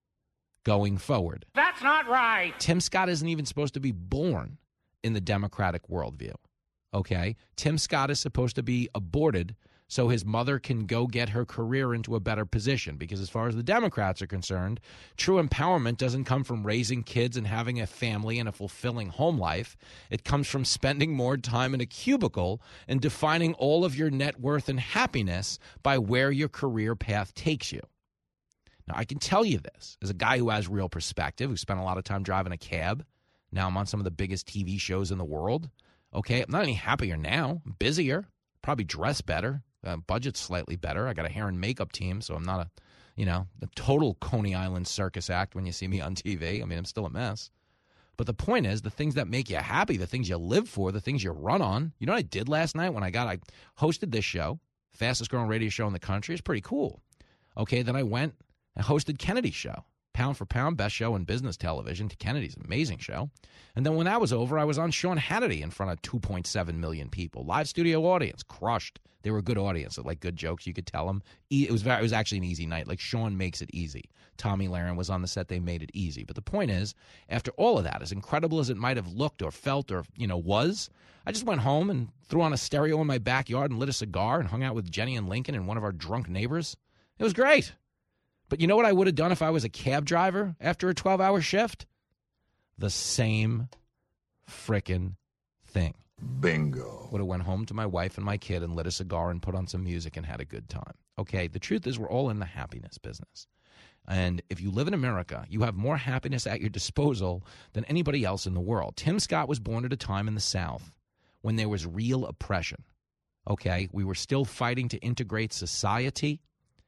going forward. That's not right. Tim Scott isn't even supposed to be born in the Democratic worldview, okay? Tim Scott is supposed to be aborted so his mother can go get her career into a better position, because as far as the Democrats are concerned, true empowerment doesn't come from raising kids and having a family and a fulfilling home life. It comes from spending more time in a cubicle and defining all of your net worth and happiness by where your career path takes you. Now, I can tell you this as a guy who has real perspective, who spent a lot of time driving a cab. Now I'm on some of the biggest TV shows in the world. Okay, I'm not any happier now. I'm busier, probably dress better. Budget's slightly better. I got a hair and makeup team, so I'm not a total Coney Island circus act when you see me on TV. I mean, I'm still a mess. But the point is, the things that make you happy, the things you live for, the things you run on. You know what I did last night when I hosted this show, fastest growing radio show in the country. It's pretty cool. Okay, then I went and hosted Kennedy's show. Pound for pound, best show in business television. Kennedy's amazing show. And then when that was over, I was on Sean Hannity in front of 2.7 million people. Live studio audience, crushed. They were a good audience. Like good jokes, you could tell them. It was actually an easy night. Like Sean makes it easy. Tommy Lahren was on the set. They made it easy. But the point is, after all of that, as incredible as it might have looked or felt or, was, I just went home and threw on a stereo in my backyard and lit a cigar and hung out with Jenny and Lincoln and one of our drunk neighbors. It was great. But you know what I would have done if I was a cab driver after a 12-hour shift? The same frickin' thing. Bingo. Would have went home to my wife and my kid and lit a cigar and put on some music and had a good time. Okay, the truth is we're all in the happiness business. And if you live in America, you have more happiness at your disposal than anybody else in the world. Tim Scott was born at a time in the South when there was real oppression. Okay, we were still fighting to integrate society.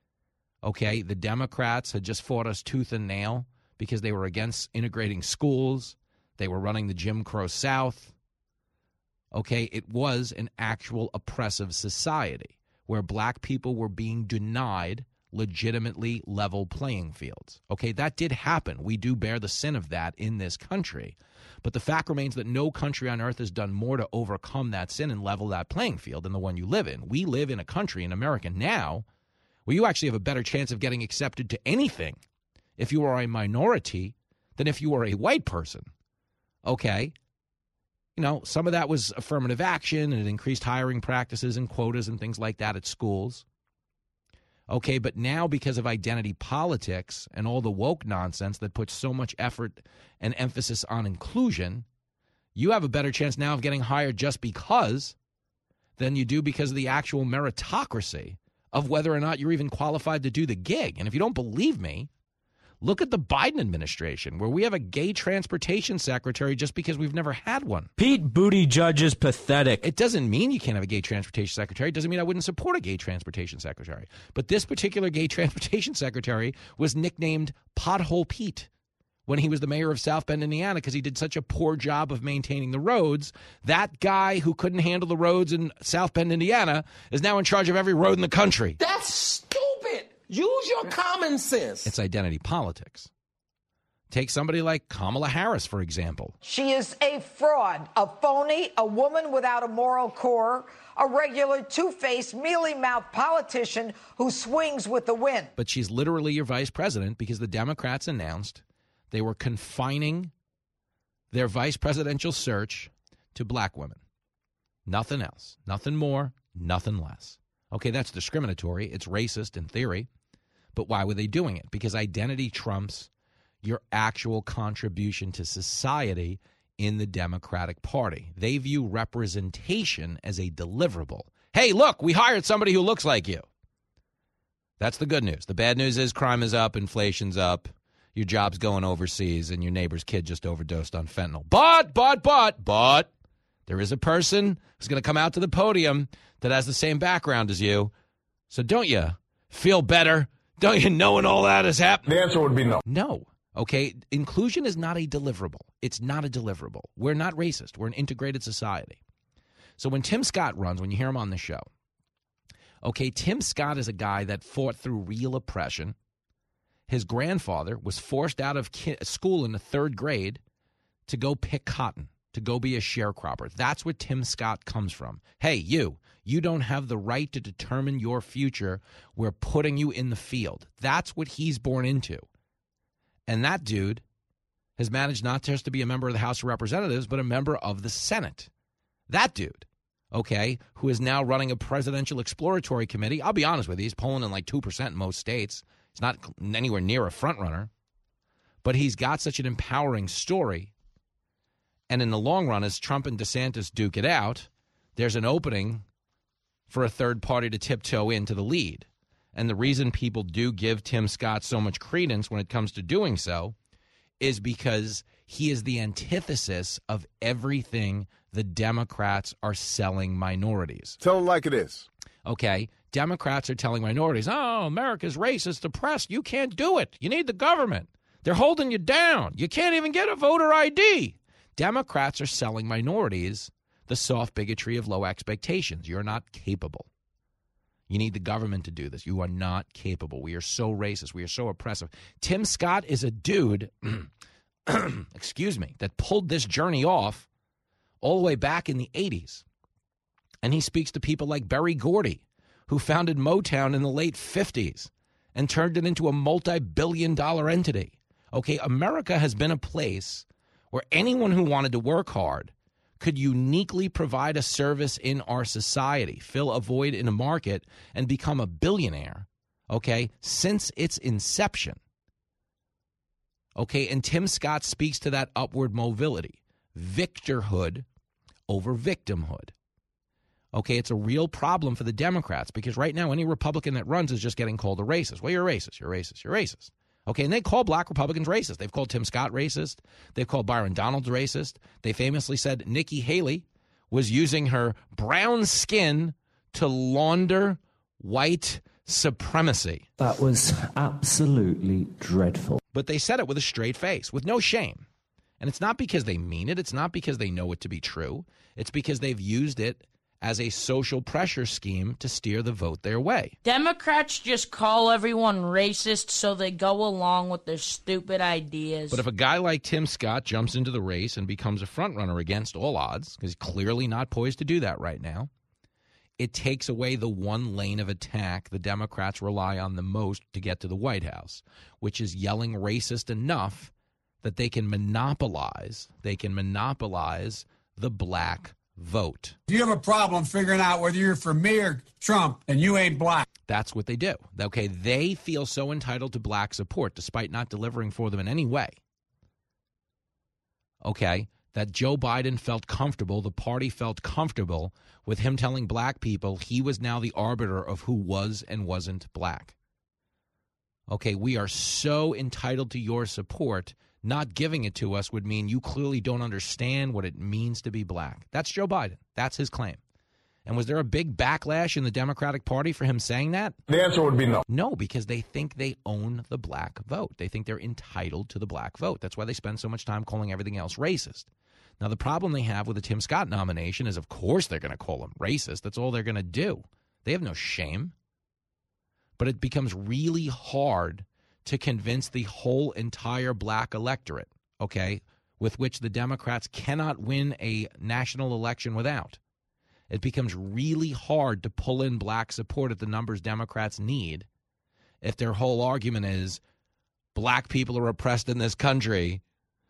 Okay, the Democrats had just fought us tooth and nail because they were against integrating schools. They were running the Jim Crow South. Okay, it was an actual oppressive society where black people were being denied legitimately level playing fields. Okay, that did happen. We do bear the sin of that in this country. But the fact remains that no country on earth has done more to overcome that sin and level that playing field than the one you live in. We live in a country, in America now, where you actually have a better chance of getting accepted to anything if you are a minority than if you are a white person. Okay? Some of that was affirmative action and it increased hiring practices and quotas and things like that at schools. Okay, but now because of identity politics and all the woke nonsense that puts so much effort and emphasis on inclusion, you have a better chance now of getting hired just because than you do because of the actual meritocracy of whether or not you're even qualified to do the gig. And if you don't believe me, Look at the Biden administration, where we have a gay transportation secretary just because we've never had one. Pete Buttigieg is pathetic. It doesn't mean you can't have a gay transportation secretary. It doesn't mean I wouldn't support a gay transportation secretary. But this particular gay transportation secretary was nicknamed Pothole Pete when he was the mayor of South Bend, Indiana, because he did such a poor job of maintaining the roads. That guy who couldn't handle the roads in South Bend, Indiana, is now in charge of every road in the country. That's stupid. Use your common sense. It's identity politics. Take somebody like Kamala Harris, for example. She is a fraud, a phony, a woman without a moral core, a regular two-faced, mealy-mouthed politician who swings with the wind. But she's literally your vice president because the Democrats announced they were confining their vice presidential search to black women. Nothing else. Nothing more, nothing less. Okay, that's discriminatory. It's racist in theory. But why were they doing it? Because identity trumps your actual contribution to society in the Democratic Party. They view representation as a deliverable. Hey, look, we hired somebody who looks like you. That's the good news. The bad news is crime is up, inflation's up, your job's going overseas, and your neighbor's kid just overdosed on fentanyl. But, there is a person who's going to come out to the podium that has the same background as you. So don't you feel better? Don't you know when all that has happened? The answer would be no. No. Okay? Inclusion is not a deliverable. It's not a deliverable. We're not racist. We're an integrated society. So when Tim Scott runs, when you hear him on the show, okay, Tim Scott is a guy that fought through real oppression. His grandfather was forced out of school in the 3rd grade to go pick cotton, to go be a sharecropper. That's where Tim Scott comes from. Hey, you don't have the right to determine your future. We're putting you in the field. That's what he's born into. And that dude has managed not just to be a member of the House of Representatives, but a member of the Senate. That dude, okay, who is now running a presidential exploratory committee. I'll be honest with you, he's polling in like 2% in most states. He's not anywhere near a front runner. But he's got such an empowering story. And in the long run, as Trump and DeSantis duke it out, there's an opening for a third party to tiptoe into the lead. And the reason people do give Tim Scott so much credence when it comes to doing so is because he is the antithesis of everything the Democrats are selling minorities. Tell them like it is. Okay, Democrats are telling minorities, oh, America's racist, oppressed. You can't do it. You need the government. They're holding you down. You can't even get a voter ID. Democrats are selling minorities the soft bigotry of low expectations. You're not capable. You need the government to do this. You are not capable. We are so racist. We are so oppressive. Tim Scott is a dude, excuse me, that pulled this journey off all the way back in the 80s. And he speaks to people like Berry Gordy, who founded Motown in the late 50s and turned it into a multi-billion-dollar entity. Okay, America has been a place where anyone who wanted to work hard could uniquely provide a service in our society, fill a void in a market, and become a billionaire, okay, since its inception. Okay, and Tim Scott speaks to that upward mobility, victorhood over victimhood. Okay, it's a real problem for the Democrats because right now any Republican that runs is just getting called a racist. Well, you're a racist, you're racist, you're racist. Okay, and they call black Republicans racist. They've called Tim Scott racist. They've called Byron Donalds racist. They famously said Nikki Haley was using her brown skin to launder white supremacy. That was absolutely dreadful. But they said it with a straight face, with no shame. And it's not because they mean it. It's not because they know it to be true. It's because they've used it as a social pressure scheme to steer the vote their way. Democrats just call everyone racist so they go along with their stupid ideas. But if a guy like Tim Scott jumps into the race and becomes a frontrunner against all odds, because he's clearly not poised to do that right now, it takes away the one lane of attack the Democrats rely on the most to get to the White House, which is yelling racist enough that they can monopolize the black vote. If you have a problem figuring out whether you're for me or Trump and you ain't black. That's what they do. Okay, they feel so entitled to black support despite not delivering for them in any way. Okay, that Joe Biden felt comfortable, the party felt comfortable with him telling black people he was now the arbiter of who was and wasn't black. Okay, we are so entitled to your support. Not giving it to us would mean you clearly don't understand what it means to be black. That's Joe Biden. That's his claim. And was there a big backlash in the Democratic Party for him saying that? The answer would be no. No, because they think they own the black vote. They think they're entitled to the black vote. That's why they spend so much time calling everything else racist. Now, the problem they have with the Tim Scott nomination is, of course, they're going to call him racist. That's all they're going to do. They have no shame. But it becomes really hard to convince the whole entire black electorate, okay, with which the Democrats cannot win a national election without. It becomes really hard to pull in black support at the numbers Democrats need if their whole argument is black people are oppressed in this country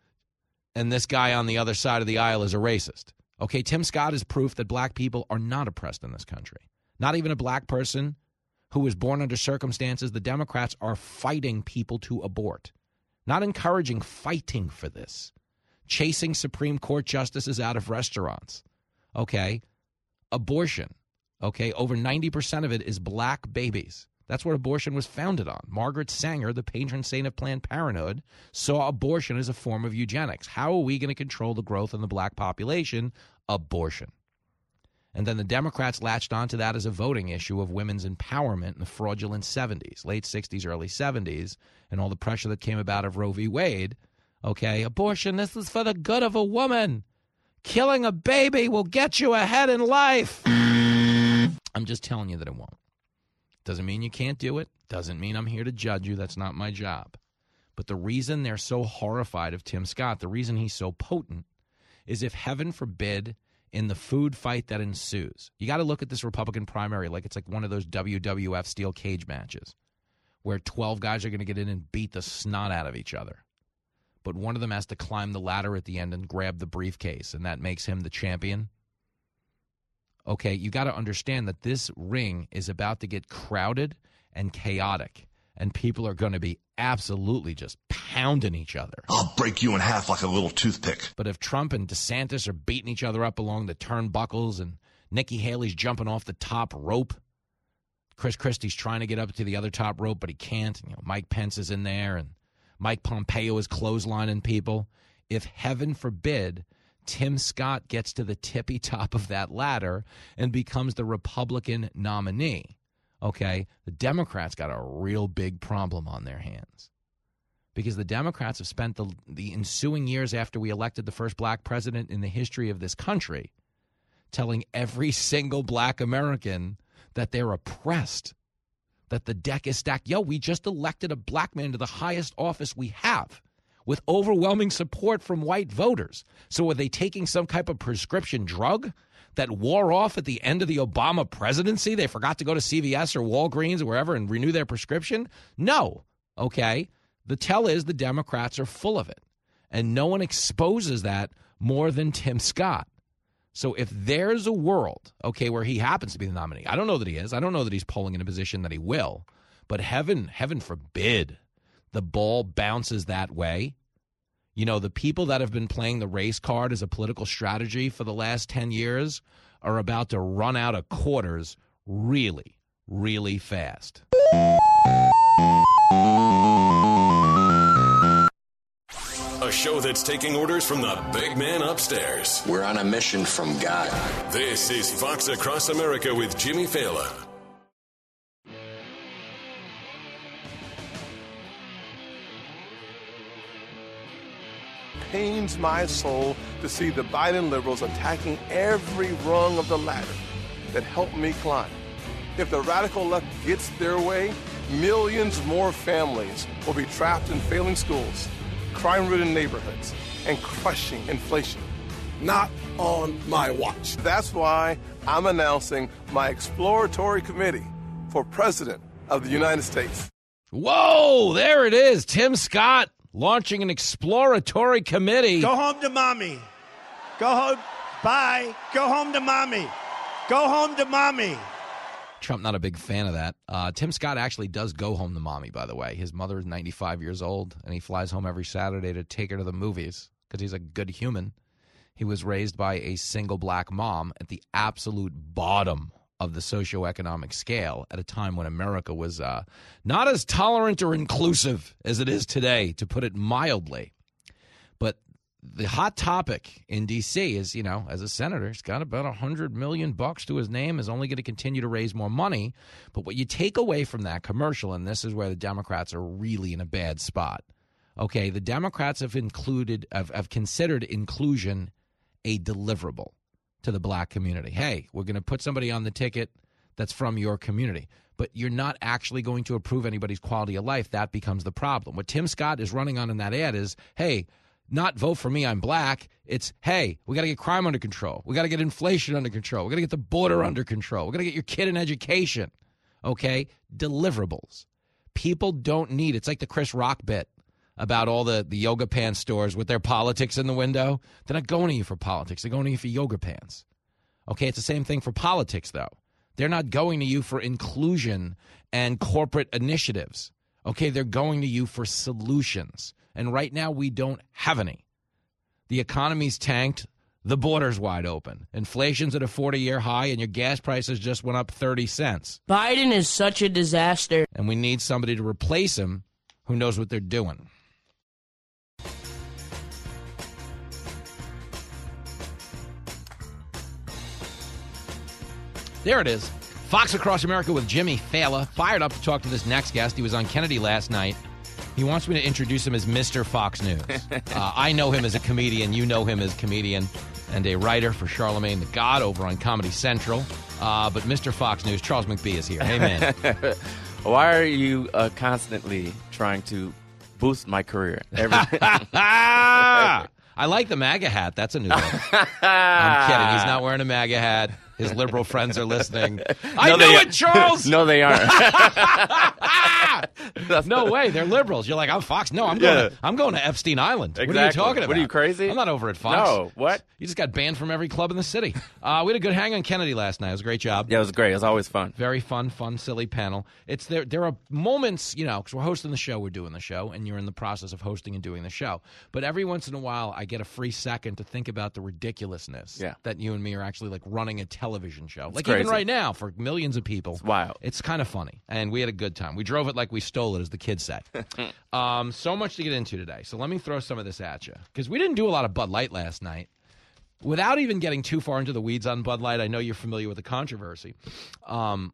and this guy on the other side of the aisle is a racist. Okay, Tim Scott is proof that black people are not oppressed in this country. Not even a black person who was born under circumstances the Democrats are fighting people to abort. Not encouraging, fighting for this. Chasing Supreme Court justices out of restaurants. Okay? Abortion. Okay? Over 90% of it is black babies. That's what abortion was founded on. Margaret Sanger, the patron saint of Planned Parenthood, saw abortion as a form of eugenics. How are we going to control the growth in the black population? Abortion. And then the Democrats latched onto that as a voting issue of women's empowerment in the fraudulent 70s, late 60s, early 70s, and all the pressure that came about of Roe v. Wade. Okay, abortion, this is for the good of a woman. Killing a baby will get you ahead in life. I'm just telling you that it won't. Doesn't mean you can't do it. Doesn't mean I'm here to judge you. That's not my job. But the reason they're so horrified of Tim Scott, the reason he's so potent, is if heaven forbid in the food fight that ensues. You got to look at this Republican primary like it's like one of those WWF steel cage matches where 12 guys are going to get in and beat the snot out of each other. But one of them has to climb the ladder at the end and grab the briefcase, and that makes him the champion. Okay, you got to understand that this ring is about to get crowded and chaotic, and people are going to be absolutely just pounding each other. I'll break you in half like a little toothpick. But if Trump and DeSantis are beating each other up along the turnbuckles and Nikki Haley's jumping off the top rope, Chris Christie's trying to get up to the other top rope, but he can't. And, Mike Pence is in there, and Mike Pompeo is clotheslining people. If heaven forbid Tim Scott gets to the tippy top of that ladder and becomes the Republican nominee, okay, the Democrats got a real big problem on their hands. Because the Democrats have spent the ensuing years after we elected the first black president in the history of this country telling every single black American that they're oppressed, that the deck is stacked. Yo, we just elected a black man to the highest office we have with overwhelming support from white voters. So are they taking some type of prescription drug that wore off at the end of the Obama presidency? They forgot to go to CVS or Walgreens or wherever and renew their prescription? No. Okay. The tell is the Democrats are full of it. And no one exposes that more than Tim Scott. So if there's a world, okay, where he happens to be the nominee, I don't know that he is. I don't know that he's polling in a position that he will. But heaven forbid the ball bounces that way. You know, the people that have been playing the race card as a political strategy for the last 10 years are about to run out of quarters really, really fast. A show that's taking orders from the big man upstairs. We're on a mission from God. This is Fox Across America with Jimmy Fallon. Pains my soul to see the Biden liberals attacking every rung of the ladder that helped me climb. If the radical left gets their way, millions more families will be trapped in failing schools, crime-ridden neighborhoods, and crushing inflation. Not on my watch. That's why I'm announcing my exploratory committee for President of the United States. Whoa, there it is. Tim Scott launching an exploratory committee. Go home to mommy. Go home. Bye. Go home to mommy. Go home to mommy. Trump not a big fan of that. Tim Scott actually does go home to mommy, by the way. His mother is 95 years old, and he flies home every Saturday to take her to the movies because he's a good human. He was raised by a single black mom at the absolute bottom of the socioeconomic scale at a time when America was not as tolerant or inclusive as it is today, to put it mildly. But the hot topic in D.C. is, as a senator, he's got about $100 million to his name, is only going to continue to raise more money. But what you take away from that commercial, and this is where the Democrats are really in a bad spot. Okay, the Democrats have considered inclusion a deliverable to the black community. Hey, we're going to put somebody on the ticket that's from your community, but you're not actually going to improve anybody's quality of life. That becomes the problem. What Tim Scott is running on in that ad is, hey, not vote for me, I'm black. It's, hey, we got to get crime under control. We got to get inflation under control. We got to get the border under control. We got to get your kid an education. Okay? Deliverables. People don't need, it's like the Chris Rock bit about all the yoga pants stores with their politics in the window. They're not going to you for politics. They're going to you for yoga pants. Okay, it's the same thing for politics, though. They're not going to you for inclusion and corporate initiatives. Okay, they're going to you for solutions. And right now, we don't have any. The economy's tanked. The border's wide open. Inflation's at a 40-year high, and your gas prices just went up 30 cents. Biden is such a disaster. And we need somebody to replace him who knows what they're doing. There it is. Fox Across America with Jimmy Fallon. Fired up to talk to this next guest. He was on Kennedy last night. He wants me to introduce him as Mr. Fox News. I know him as a comedian. You know him as a comedian and a writer for Charlemagne the God over on Comedy Central. But Mr. Fox News, Charles McBee is here. Hey, man. Why are you constantly trying to boost my career? I like the MAGA hat. That's a new one. I'm kidding. He's not wearing a MAGA hat. His liberal friends are listening. I knew it, Charles! No, they aren't. No way. They're liberals. You're like, I'm Fox. No, I'm going to Epstein Island. Exactly. What are you talking about? What, are you crazy? I'm not over at Fox. No, what? You just got banned from every club in the city. We had a good hang on Kennedy last night. It was a great job. Yeah, it was great. It was always fun. Very fun, silly panel. It's there are moments, because we're hosting the show, we're doing the show, and you're in the process of hosting and doing the show. But every once in a while, I get a free second to think about the ridiculousness that you and me are actually like running a television show. Like crazy. Even right now, for millions of people. It's wild. It's kind of funny. And we had a good time. We drove it like we stole it, as the kids say. So much to get into today. So let me throw some of this at you. Because we didn't do a lot of Bud Light last night. Without even getting too far into the weeds on Bud Light, I know you're familiar with the controversy. I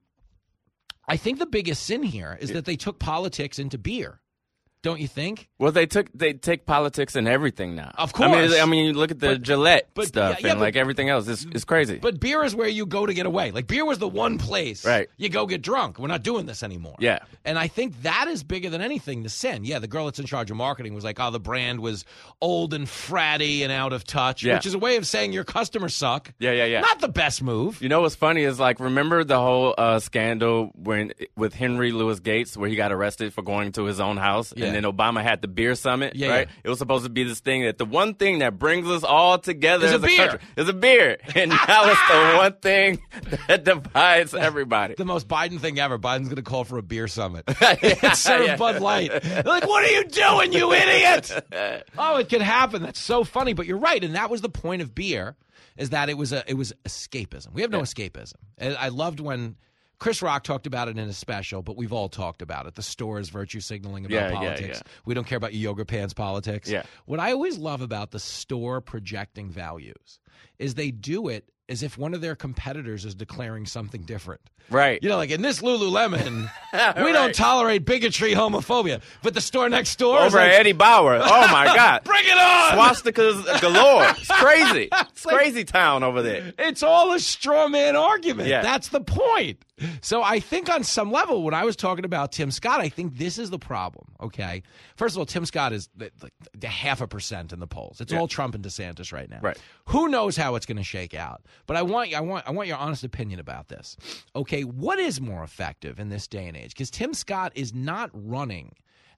think the biggest sin here is that they took politics into beer. Don't you think? Well, they take politics in everything now. Of course. I mean, you look at the Gillette stuff and like everything else. It's crazy. But beer is where you go to get away. Like beer was the one place you go get drunk. We're not doing this anymore. Yeah. And I think that is bigger than anything, the sin. Yeah, the girl that's in charge of marketing was like, oh, the brand was old and fratty and out of touch, which is a way of saying your customers suck. Yeah. Not the best move. You know what's funny is, like, remember the whole scandal with Henry Louis Gates where he got arrested for going to his own house? Yeah. And then Obama had the beer summit, right? It was supposed to be this thing that the one thing that brings us all together as a country is a beer. And now it's the one thing that divides everybody. The most Biden thing ever. Biden's going to call for a beer summit. Serve Bud Light. They're like, what are you doing, you idiot? Oh, it could happen. That's so funny. But you're right. And that was the point of beer, is that it was escapism. We have no escapism. And I loved when Chris Rock talked about it in his special, but we've all talked about it. The store is virtue signaling about politics. We don't care about your yoga pants politics. Yeah. What I always love about the store projecting values is they do it as if one of their competitors is declaring something different. Right. Like in this Lululemon, we don't tolerate bigotry, homophobia. But the store next door over at Eddie Bauer. Oh, my God. Bring it on! Swastikas galore. It's crazy. It's crazy town over there. It's all a straw man argument. Yeah. That's the point. So I think on some level, when I was talking about Tim Scott, I think this is the problem, okay? First of all, Tim Scott is the 0.5% in the polls. It's all Trump and DeSantis right now. Right. Who knows how it's going to shake out? But I want your honest opinion about this. Okay, what is more effective in this day and age? Because Tim Scott is not running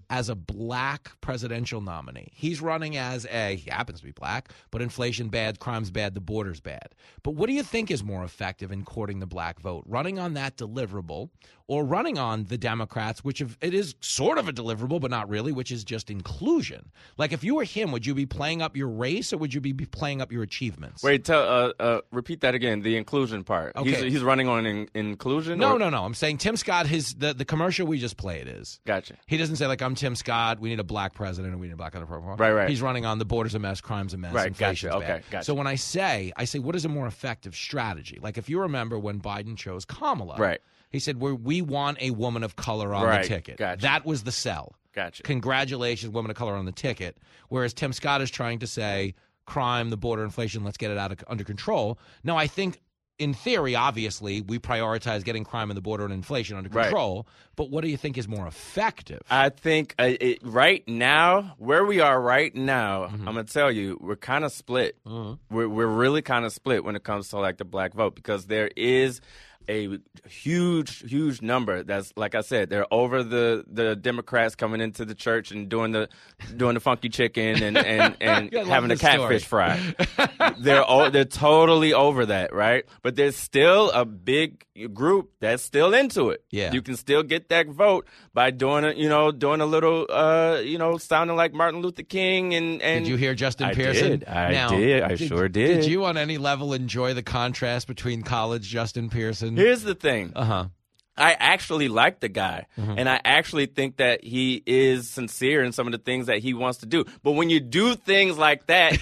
as a black presidential nominee. He's running as he happens to be black, but inflation bad, crime's bad, the border's bad. But what do you think is more effective in courting the black vote? Running on that deliverable or running on the Democrats, which it is sort of a deliverable, but not really, which is just inclusion? Like, if you were him, would you be playing up your race or would you be playing up your achievements? Wait, repeat that again, the inclusion part. Okay. He's running on inclusion? No. I'm saying Tim Scott, the commercial we just played is. Gotcha. He doesn't say, like, I'm Tim Scott, we need a black president, or we need a black president. Right. He's running on the border's a mess, crime's a mess, inflation's bad. Okay, gotcha. So when I say, what is a more effective strategy? Like, if you remember when Biden chose Kamala. Right. He said, we want a woman of color on the ticket. Gotcha. That was the sell. Gotcha. Congratulations, woman of color on the ticket. Whereas Tim Scott is trying to say, crime, the border, inflation, let's get it under control. Now, I think, in theory, obviously, we prioritize getting crime and the border and inflation under control. Right. But what do you think is more effective? I think right now, where we are right now, I'm going to tell you, we're kind of split. We're really kind of split when it comes to, like, the black vote, because there is a huge number that's, like I said, they're over the Democrats coming into the church and doing the funky chicken and having a catfish fry. They're totally over that, right? But there's still a big group that's still into it. Yeah. You can still get that vote by doing a little sounding like Martin Luther King and Did you hear Justin Pearson? I did. I sure did. Did you on any level enjoy the contrast between college Justin Pearson? Here's the thing. I actually like the guy, and I actually think that he is sincere in some of the things that he wants to do. But when you do things like that,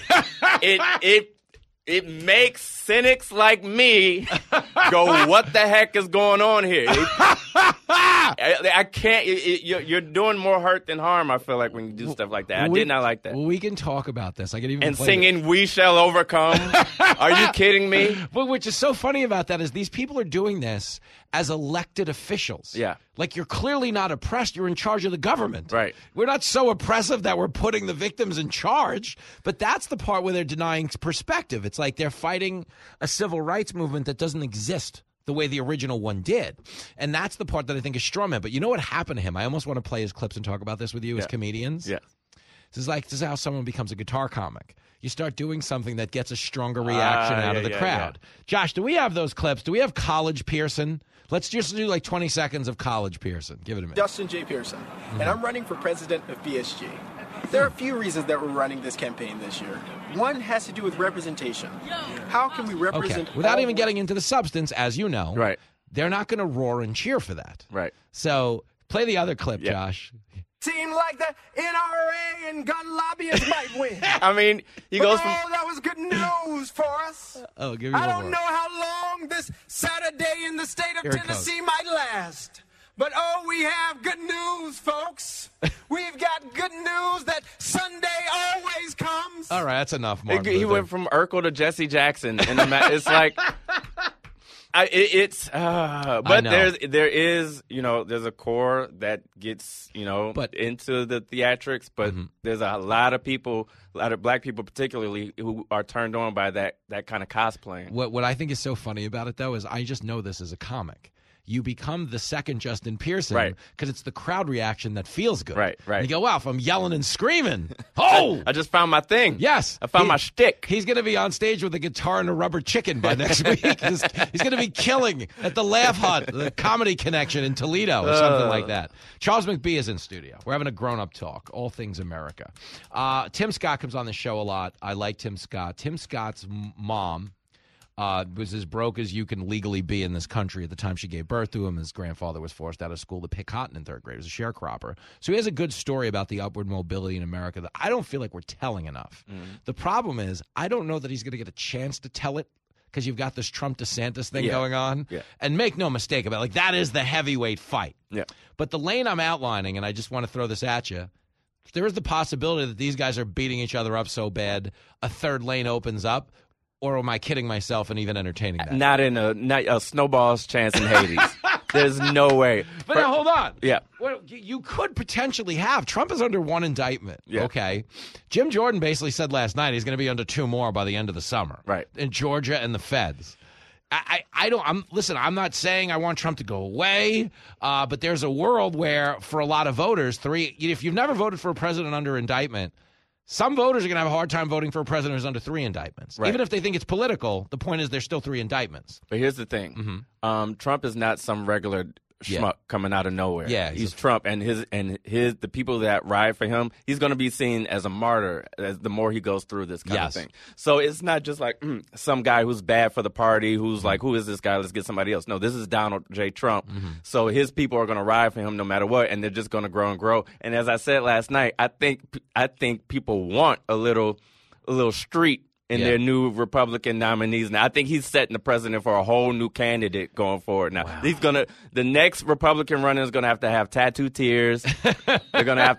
it makes cynics like me go, what the heck is going on here? I can't. You're doing more hurt than harm, I feel like, when you do stuff like that. I did not like that. We can talk about this. I can even and singing "We Shall Overcome." Are you kidding me? Well, which is so funny about that is these people are doing this as elected officials. Yeah. Like, you're clearly not oppressed. You're in charge of the government. Right. We're not so oppressive that we're putting the victims in charge. But that's the part where they're denying perspective. It's like they're fighting a civil rights movement that doesn't exist the way the original one did. And that's the part that I think is strawman. But you know what happened to him? I almost want to play his clips and talk about this with you as comedians. Yeah. This is how someone becomes a guitar comic. You start doing something that gets a stronger reaction out of the crowd. Yeah. Josh, do we have those clips? Do we have College Pearson? Let's just do like 20 seconds of College Pearson. Give it a minute. Justin J. Pearson, and I'm running for president of BSG. There are a few reasons that we're running this campaign this year. One has to do with representation. How can we represent... Okay. Without even getting into the substance, as you know, right? They're not going to roar and cheer for that. Right. So play the other clip, Josh. Seemed like the NRA and gun lobbyists might win. I mean, he goes from... that was good news for us. Oh, give me I one don't more. know how long this Saturday in the state of Here it Tennessee might last. But, we have good news, folks. We've got good news that Sunday always comes. All right, that's enough, Martin He Luther. went from Urkel to Jesse Jackson. It's like... But there is there's a core that gets into the theatrics, but there's a lot of people, a lot of black people particularly, who are turned on by that kind of cosplaying. What I think is so funny about it, though, is I just know this as a comic. You become the second Justin Pearson because it's the crowd reaction that feels good. Right. And you go, wow, if I'm yelling and screaming, I just found my thing. Yes. I found my shtick. He's going to be on stage with a guitar and a rubber chicken by next week. He's going to be killing at the Laugh Hut, the Comedy Connection in Toledo or something like that. Charles McBee is in studio. We're having a grown-up talk, all things America. Tim Scott comes on the show a lot. I like Tim Scott. Tim Scott's mom was as broke as you can legally be in this country at the time she gave birth to him. His grandfather was forced out of school to pick cotton in third grade. He was a sharecropper. So he has a good story about the upward mobility in America that I don't feel like we're telling enough. The problem is I don't know that he's going to get a chance to tell it because you've got this Trump DeSantis thing going on. Yeah. And make no mistake about it, like, that is the heavyweight fight. Yeah. But the lane I'm outlining, and I just want to throw this at you, there is the possibility that these guys are beating each other up so bad a third lane opens up. Or am I kidding myself and even entertaining that? Not a snowball's chance in Hades. There's no way. But now, hold on. Yeah. Well, you could potentially have. Trump is under one indictment. Yeah. Okay. Jim Jordan basically said last night he's going to be under two more by the end of the summer. Right. In Georgia and the feds. I'm not saying I want Trump to go away, but there's a world where, for a lot of voters, if you've never voted for a president under indictment, some voters are going to have a hard time voting for a president who's under 3 indictments. Right. Even if they think it's political, the point is there's still 3 indictments. But here's the thing. Trump is not some regular schmuck coming out of nowhere. Yeah, he's Trump, and the people that ride for him, he's going to be seen as a martyr as the more he goes through this kind of thing. So it's not just like some guy who's bad for the party who's like, who is this guy? Let's get somebody else. No, this is Donald J. Trump. So his people are going to ride for him no matter what, and they're just going to grow and grow. And as I said last night, I think people want a little street in their new Republican nominees. Now, I think he's setting the precedent for a whole new candidate going forward. Now, the next Republican runner is going to have tattoo tears. They're going to have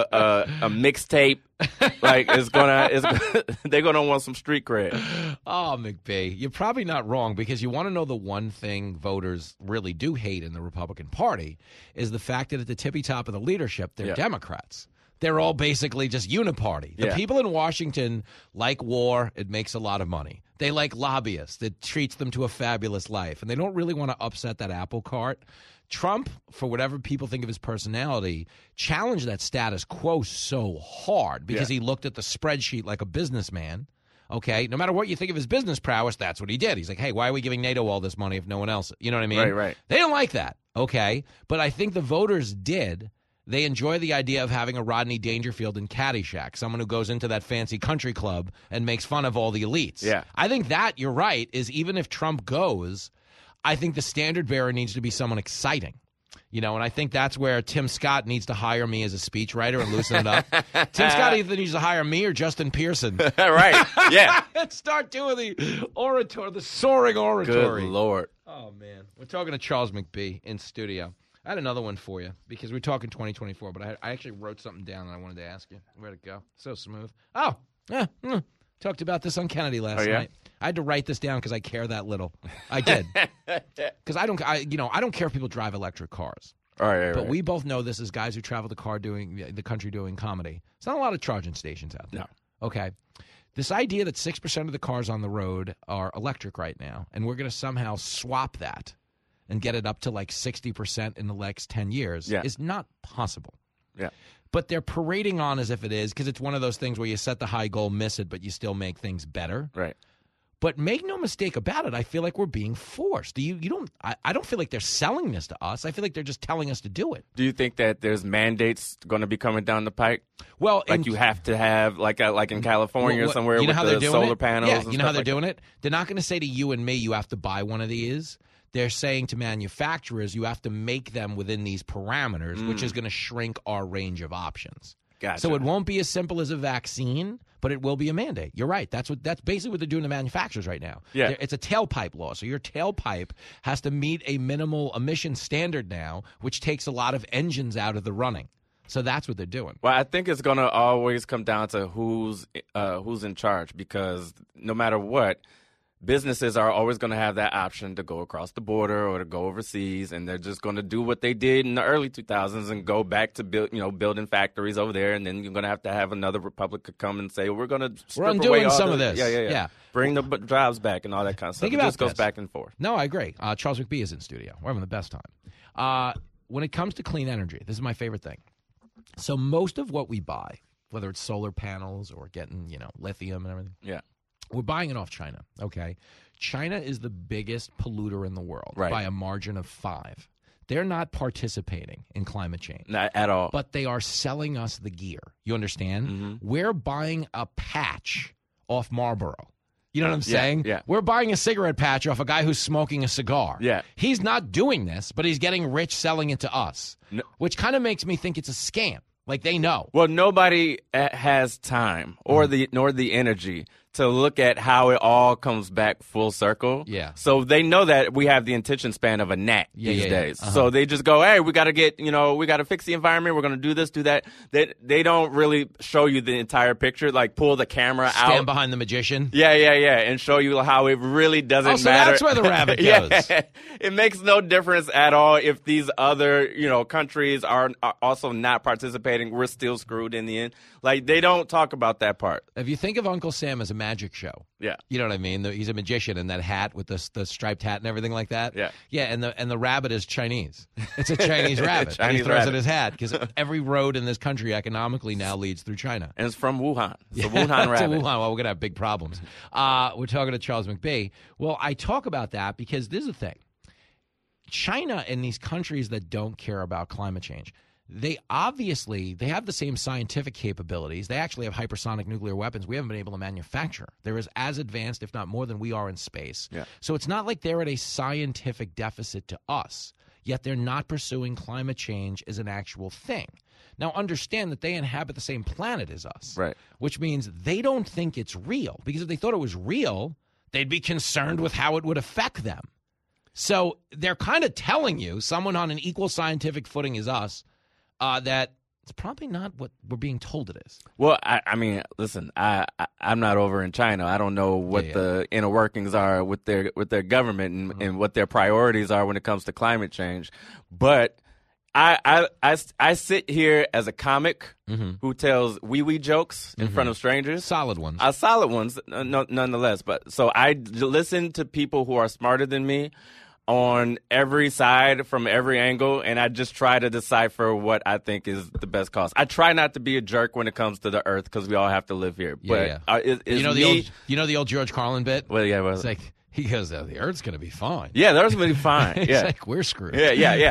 a mixtape. Like they're going to want some street cred. Oh, McBee, you're probably not wrong, because you want to know the one thing voters really do hate in the Republican Party is the fact that at the tippy top of the leadership, they're Democrats. They're all basically just uniparty. The people in Washington like war. It makes a lot of money. They like lobbyists. It treats them to a fabulous life. And they don't really want to upset that apple cart. Trump, for whatever people think of his personality, challenged that status quo so hard because he looked at the spreadsheet like a businessman. Okay, no matter what you think of his business prowess, that's what he did. He's like, hey, why are we giving NATO all this money if no one else? You know what I mean? Right. They didn't like that. Okay, but I think the voters did. They enjoy the idea of having a Rodney Dangerfield in Caddyshack, someone who goes into that fancy country club and makes fun of all the elites. Yeah. I think that, you're right, is even if Trump goes, I think the standard bearer needs to be someone exciting. You know, and I think that's where Tim Scott needs to hire me as a speechwriter and loosen it up. Tim Scott either needs to hire me or Justin Pearson. Right, yeah. And start doing the soaring oratory. Good Lord. Oh, man. We're talking to Charles McBee in studio. I had another one for you because we're talking 2024, but I actually wrote something down that I wanted to ask you. Where'd it go? So smooth. Oh, talked about this on Kennedy last night. I had to write this down because I care that little. I did. Because I don't care if people drive electric cars. But we both know this as guys who travel the country doing comedy. It's not a lot of charging stations out there. No. Okay. This idea that 6% of the cars on the road are electric right now, and we're going to somehow swap that and get it up to like 60% in the next 10 years is not possible. Yeah. But they're parading on as if it is, because it's one of those things where you set the high goal, miss it, but you still make things better. Right. But make no mistake about it, I feel like we're being forced. I don't feel like they're selling this to us. I feel like they're just telling us to do it. Do you think that there's mandates going to be coming down the pike? Well, like you have to have, like in California or somewhere with the solar panels. Yeah, you know how they're doing it? They're not going to say to you and me, you have to buy one of these. They're saying to manufacturers, you have to make them within these parameters, which is going to shrink our range of options. Gotcha. So it won't be as simple as a vaccine, but it will be a mandate. You're right. That's basically what they're doing to manufacturers right now. Yeah. It's a tailpipe law. So your tailpipe has to meet a minimal emission standard now, which takes a lot of engines out of the running. So that's what they're doing. Well, I think it's going to always come down to who's in charge, because no matter what, businesses are always going to have that option to go across the border or to go overseas, and they're just going to do what they did in the early 2000s and go back to building factories over there, and then you're going to have another republic come and say, we're undoing some of this. Yeah. Bring the jobs back and all that kind of stuff. Think about it just goes back and forth. No, I agree. Charles McBee is in studio. We're having the best time. When it comes to clean energy, this is my favorite thing. So most of what we buy, whether it's solar panels or getting, lithium and everything, we're buying it off China, okay? China is the biggest polluter in the world by a margin of 5. They're not participating in climate change. Not at all. But they are selling us the gear. You understand? Mm-hmm. We're buying a patch off Marlboro. You know what I'm saying? Yeah. We're buying a cigarette patch off a guy who's smoking a cigar. Yeah. He's not doing this, but he's getting rich selling it to us, which kind of makes me think it's a scam. Like, they know. Well, nobody has time nor the energy to look at how it all comes back full circle. Yeah. So they know that we have the attention span of a gnat these days. Uh-huh. So they just go, hey, we got to we got to fix the environment. We're going to do this, do that. They don't really show you the entire picture, like pull the camera out. Stand behind the magician. Yeah, and show you how it really doesn't matter. That's where the rabbit goes. It makes no difference at all if these other, countries are also not participating. We're still screwed in the end. Like, they don't talk about that part. If you think of Uncle Sam as a magic show. Yeah. You know what I mean? He's a magician in that hat with the striped hat and everything like that. Yeah. Yeah, and the rabbit is Chinese. It's a Chinese rabbit. Chinese and he throws rabbit. in his hat because every road in this country economically now leads through China. And it's from Wuhan. It's a Wuhan It's a rabbit. Wuhan. Well, we're going to have big problems. We're talking to Charles McBee. Well, I talk about that because this is the thing. China and these countries that don't care about climate change, they have the same scientific capabilities. They actually have hypersonic nuclear weapons we haven't been able to manufacture. They're as advanced, if not more, than we are in space. Yeah. So it's not like they're at a scientific deficit to us, yet they're not pursuing climate change as an actual thing. Now, understand that they inhabit the same planet as us, Right. which means they don't think it's real, because if they thought it was real, they'd be concerned with how it would affect them. So they're kind of telling you, someone on an equal scientific footing as us, that it's probably not what we're being told it is. Well, I mean, listen, I'm not over in China. I don't know what the inner workings are with their government and what their priorities are when it comes to climate change. But I sit here as a comic who tells wee jokes in front of strangers. Solid ones. Solid ones, nonetheless. But so I listen to people who are smarter than me on every side, from every angle, and I just try to decipher what I think is the best cause. I try not to be a jerk when it comes to the Earth, because we all have to live here. Yeah, but you know the old George Carlin bit? Well, yeah. Well, it's like, he goes, the Earth's going to be fine. Yeah, the Earth's going to be fine. It's Yeah. like, we're screwed. Yeah.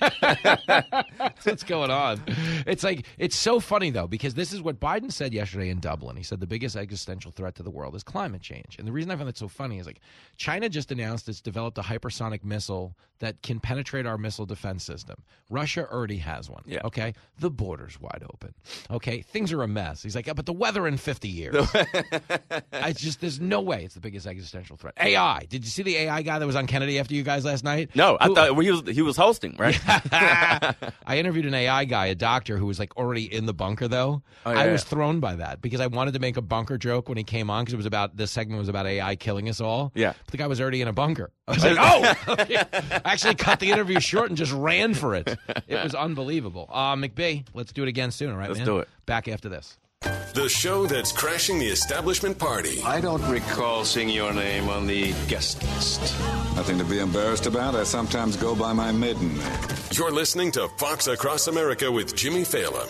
That's what's going on. It's like, it's so funny, though, because this is what Biden said yesterday in Dublin. He said the biggest existential threat to the world is climate change. And the reason I find that so funny is, like, China just announced it's developed a hypersonic missile that can penetrate our missile defense system. Russia already has one. Yeah. Okay? The border's wide open. Okay? Things are a mess. He's like, yeah, but the weather in 50 years. There's no way it's the biggest existential threat. AI. Did you see the AI guy that was on Kennedy after you guys last night? No, I thought he was hosting, right? I interviewed an AI guy, a doctor, who was like already in the bunker, though. Oh, yeah, I was thrown by that because I wanted to make a bunker joke when he came on, because this segment was about AI killing us all. Yeah. But the guy was already in a bunker. I was like, I actually cut the interview short and just ran for it. It was unbelievable. McBee, let's do it again soon, all right, Let's man? do it. Back after this. The show that's crashing the establishment party. I don't recall seeing your name on the guest list. Nothing to be embarrassed about. I sometimes go by my maiden name. You're listening to Fox Across America with Jimmy Fallon.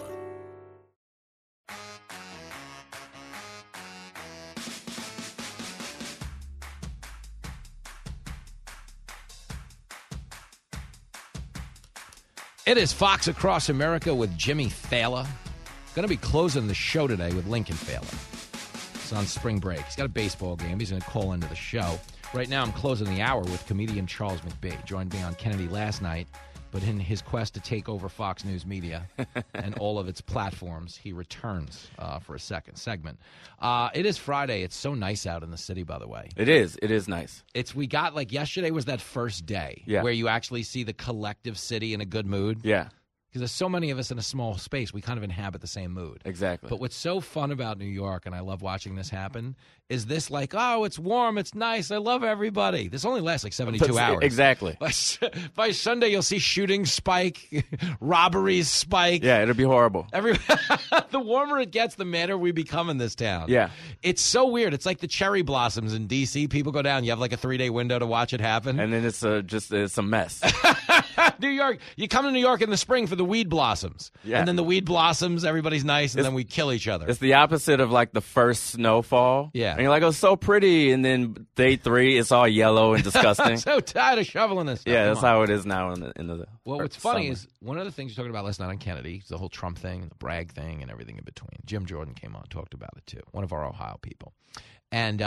It is Fox Across America with Jimmy Fallon. Going to be closing the show today with Lincoln Fallon. He's on spring break. He's got a baseball game. He's going to call into the show. Right now, I'm closing the hour with comedian Charles McBee. Joined me on Kennedy last night, but in his quest to take over Fox News Media and all of its platforms, he returns for a second segment. It is Friday. It's so nice out in the city, by the way. It is. It is nice. Yesterday was that first day where you actually see the collective city in a good mood. Yeah. Because there's so many of us in a small space, we kind of inhabit the same mood. Exactly. But what's so fun about New York, and I love watching this happen, is this like, oh, it's warm, it's nice, I love everybody. This only lasts like 72 hours. Exactly. By Sunday, you'll see shootings spike, robberies spike. Yeah, it'll be horrible. The warmer it gets, the madder we become in this town. Yeah. It's so weird. It's like the cherry blossoms in D.C. People go down. You have like a 3-day window to watch it happen. And then it's a mess. New York, you come to New York in the spring for the weed blossoms. Yeah. And then the weed blossoms, everybody's nice, and then we kill each other. It's the opposite of like the first snowfall. Yeah. And you're like, oh, so pretty. And then day 3, it's all yellow and disgusting. I'm so tired of shoveling this stuff. Yeah, that's how it is now in the Well, what's funny is one of the things you're talking about last night on Kennedy, the whole Trump thing, the Bragg thing, and everything in between. Jim Jordan came on, talked about it too. One of our Ohio people. And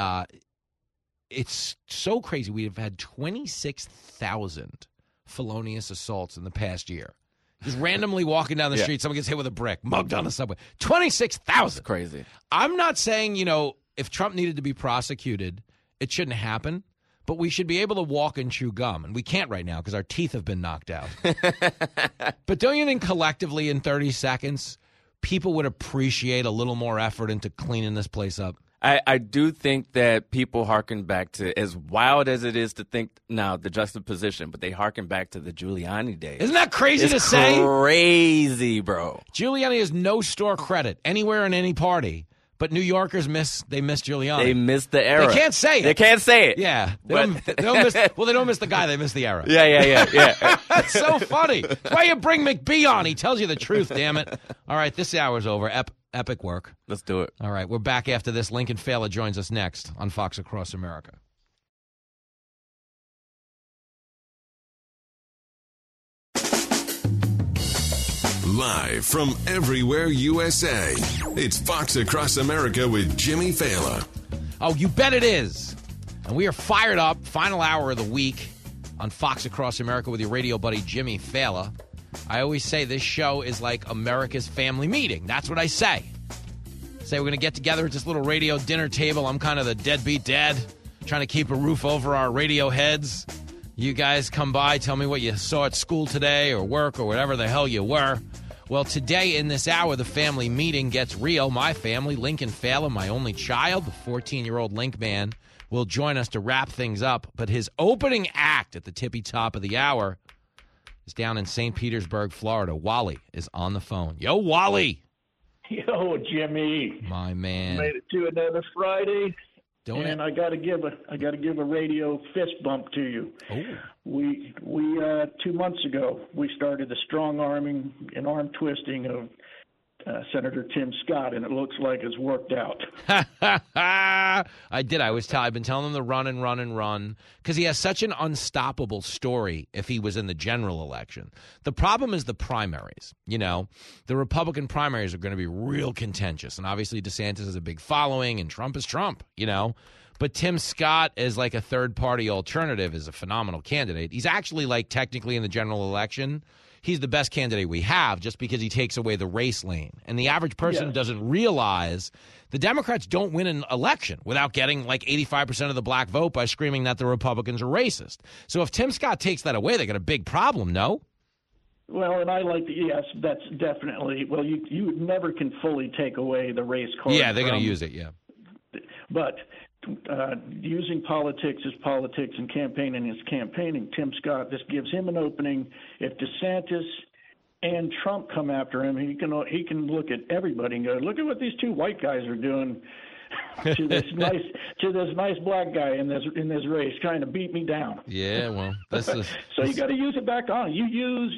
it's so crazy. We have had 26,000 felonious assaults in the past year. Just randomly walking down the street, someone gets hit with a brick, mugged on the subway. 26,000. Crazy. I'm not saying, if Trump needed to be prosecuted, it shouldn't happen. But we should be able to walk and chew gum. And we can't right now because our teeth have been knocked out. But don't you think collectively in 30 seconds, people would appreciate a little more effort into cleaning this place up? I do think that people hearken back to, as wild as it is to think now, the juxtaposition, but they hearken back to the Giuliani days. Isn't that crazy to say? Crazy, bro. Giuliani has no store credit anywhere in any party. But New Yorkers miss Giuliani. They miss the era. They can't say it. They can't say it. Yeah. They don't miss the guy. They miss the era. Yeah. That's so funny. That's why you bring McBee on. He tells you the truth, damn it. All right, this hour's over. Epic work. Let's do it. All right, we're back after this. Lincoln Failer joins us next on Fox Across America. Live from everywhere USA, it's Fox Across America with Jimmy Fallon. Oh, you bet it is. And we are fired up. Final hour of the week on Fox Across America with your radio buddy Jimmy Fallon. I always say this show is like America's family meeting. That's what I say. Say we're going to get together at this little radio dinner table. I'm kind of the deadbeat dad, trying to keep a roof over our radio heads. You guys come by, tell me what you saw at school today or work or whatever the hell you were. Well, today in this hour, the family meeting gets real. My family, Lincoln Fallon, my only child, the 14-year-old Link man, will join us to wrap things up. But his opening act at the tippy top of the hour is down in St. Petersburg, Florida. Wally is on the phone. Yo, Wally. Yo, Jimmy. My man. Made it to another Friday. And I got to give a radio fist bump to you. Oh. We 2 months ago we started the strong arming and arm twisting of Senator Tim Scott, and it looks like it's worked out. I did. I've been telling him to run and run and run because he has such an unstoppable story if he was in the general election. The problem is the primaries. You know, the Republican primaries are going to be real contentious, and obviously DeSantis has a big following, and Trump is Trump, you know. But Tim Scott, as like a third-party alternative, is a phenomenal candidate. He's actually, like, technically in the general election, he's the best candidate we have just because he takes away the race lane. And the average person doesn't realize the Democrats don't win an election without getting like 85% of the black vote by screaming that the Republicans are racist. So if Tim Scott takes that away, they got a big problem, no? Well, and I like yes, that's definitely. Well, you never can fully take away the race card. Yeah, they're going to use it, yeah. But using politics as politics and campaigning as campaigning, Tim Scott, this gives him an opening. If DeSantis and Trump come after him, he can look at everybody and go, look at what these two white guys are doing to this nice black guy in this race, trying to beat me down. Yeah, well, so you got to use it back on. You use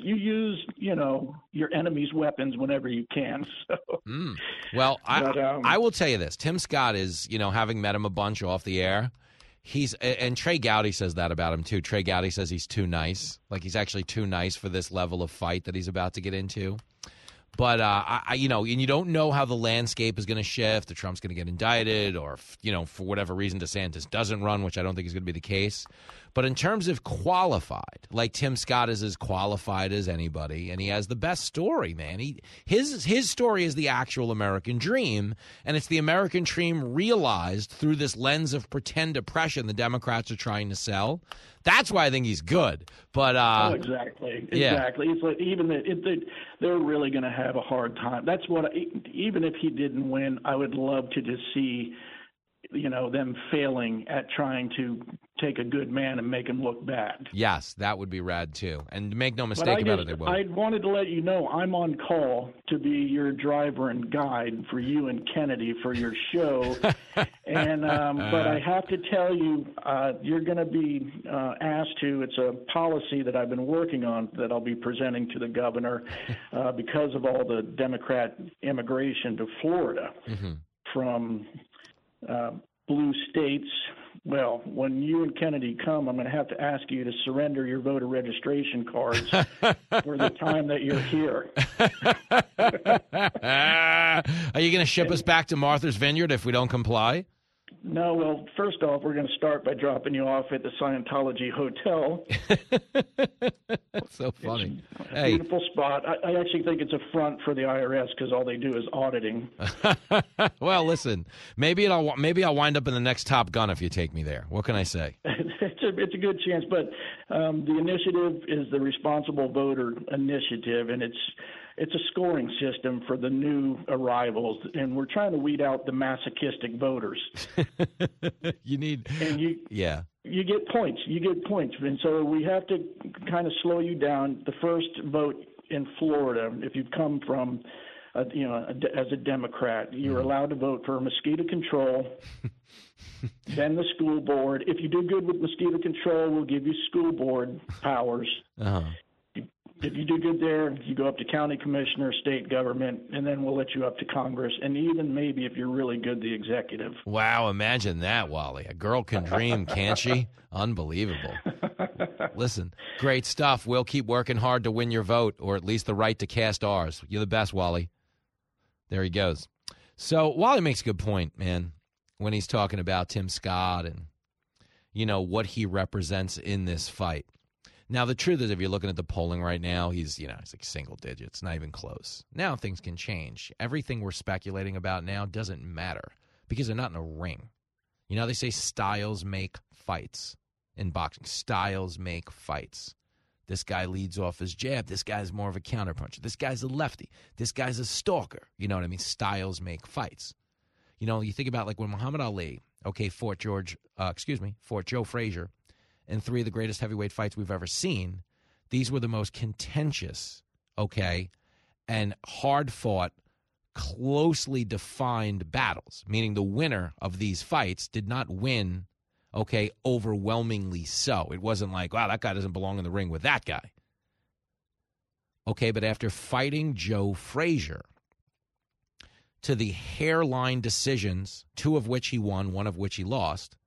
your enemy's weapons whenever you can. So. Well, I will tell you this: Tim Scott is, having met him a bunch off the air. And Trey Gowdy says that about him too. Trey Gowdy says he's too nice, like he's actually too nice for this level of fight that he's about to get into. But, and you don't know how the landscape is going to shift, if Trump's going to get indicted or, for whatever reason DeSantis doesn't run, which I don't think is going to be the case. But in terms of qualified, like Tim Scott is as qualified as anybody, and he has the best story, man. His story is the actual American dream, and it's the American dream realized through this lens of pretend oppression the Democrats are trying to sell. That's why I think he's good. But exactly. Yeah. It's like they're really going to have a hard time. That's what even if he didn't win, I would love to just see them failing at trying to take a good man and make him look bad. Yes, that would be rad too. And make no mistake about it, they will. I wanted to let you know I'm on call to be your driver and guide for you and Kennedy for your show. And but I have to tell you, you're going to be asked to. It's a policy that I've been working on that I'll be presenting to the governor because of all the Democrat immigration to Florida from blue states. Well, when you and Kennedy come, I'm going to have to ask you to surrender your voter registration cards for the time that you're here. Are you going to ship us back to Martha's Vineyard if we don't comply? No, well, first off, we're going to start by dropping you off at the Scientology Hotel. That's so funny. It's a beautiful spot. I actually think it's a front for the IRS because all they do is auditing. Well, listen, maybe I'll wind up in the next Top Gun if you take me there. What can I say? It's a good chance, but the initiative is the Responsible Voter Initiative, and it's a scoring system for the new arrivals, and we're trying to weed out the masochistic voters. You get points. And so we have to kind of slow you down. The first vote in Florida, if you come from as a Democrat. You're allowed to vote for mosquito control, then the school board. If you do good with mosquito control, we'll give you school board powers. If you do good there, you go up to county commissioner, state government, and then we'll let you up to Congress, and even maybe if you're really good, the executive. Wow, imagine that, Wally. A girl can dream, can't she? Unbelievable. Listen, great stuff. We'll keep working hard to win your vote, or at least the right to cast ours. You're the best, Wally. There he goes. So Wally makes a good point, man, when he's talking about Tim Scott and, what he represents in this fight. Now, the truth is, if you're looking at the polling right now, he's like single digits, not even close. Now things can change. Everything we're speculating about now doesn't matter because they're not in a ring. They say styles make fights in boxing. Styles make fights. This guy leads off his jab. This guy's more of a counterpuncher. This guy's a lefty. This guy's a stalker. You know what I mean? Styles make fights. You think about like when Muhammad Ali, fought Joe Frazier, in 3 of the greatest heavyweight fights we've ever seen. These were the most contentious, and hard-fought, closely defined battles, meaning the winner of these fights did not win, overwhelmingly so. It wasn't like, wow, that guy doesn't belong in the ring with that guy. But after fighting Joe Frazier to the hairline decisions, 2 of which he won, 1 of which he lost,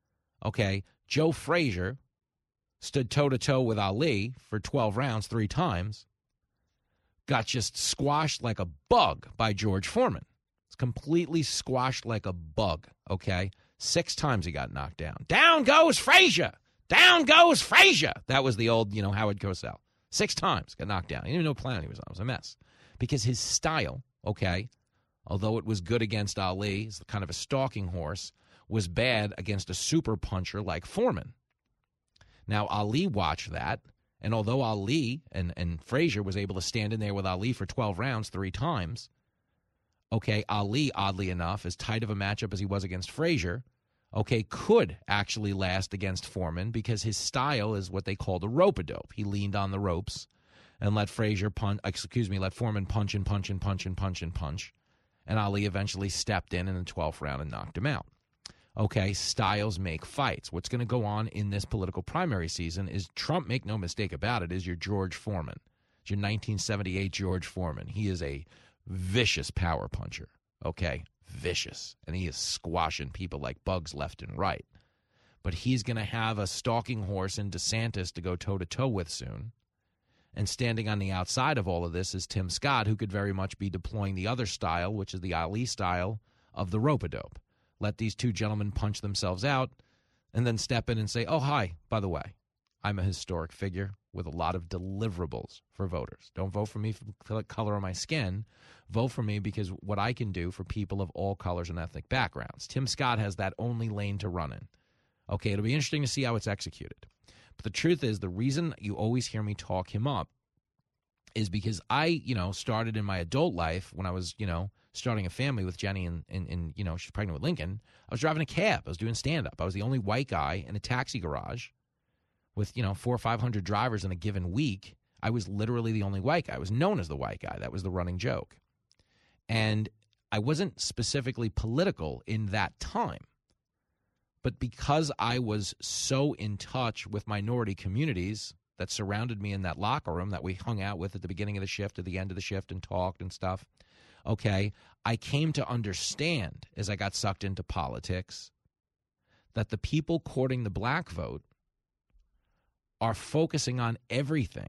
Joe Frazier stood toe-to-toe with Ali for 12 rounds 3 times, got just squashed like a bug by George Foreman. It's completely squashed like a bug, 6 times he got knocked down. Down goes Frazier! Down goes Frazier! That was the old, Howard Cosell. 6 times got knocked down. He didn't even know what plan he was on. It was a mess. Because his style, although it was good against Ali, it's kind of a stalking horse, was bad against a super puncher like Foreman. Now, Ali watched that, and although Ali and Frazier was able to stand in there with Ali for 12 rounds 3 times, Ali, oddly enough, as tight of a matchup as he was against Frazier, could actually last against Foreman because his style is what they called a rope-a-dope. He leaned on the ropes and let let Foreman punch and punch and punch and punch and punch, and Ali eventually stepped in the 12th round and knocked him out. Styles make fights. What's going to go on in this political primary season is Trump, make no mistake about it, is your George Foreman. It's your 1978 George Foreman. He is a vicious power puncher, vicious. And he is squashing people like bugs left and right. But he's going to have a stalking horse in DeSantis to go toe-to-toe with soon. And standing on the outside of all of this is Tim Scott, who could very much be deploying the other style, which is the Ali style of the rope-a-dope. Let these 2 gentlemen punch themselves out and then step in and say, oh, hi, by the way, I'm a historic figure with a lot of deliverables for voters. Don't vote for me for the color of my skin. Vote for me because what I can do for people of all colors and ethnic backgrounds. Tim Scott has that only lane to run in. It'll be interesting to see how it's executed. But the truth is, the reason you always hear me talk him up is because I, started in my adult life when I was, starting a family with Jenny and she's pregnant with Lincoln. I was driving a cab. I was doing stand-up. I was the only white guy in a taxi garage with, 400 or 500 drivers in a given week. I was literally the only white guy. I was known as the white guy. That was the running joke. And I wasn't specifically political in that time. But because I was so in touch with minority communities that surrounded me in that locker room that we hung out with at the beginning of the shift, at the end of the shift, and talked and stuff, I came to understand as I got sucked into politics that the people courting the black vote are focusing on everything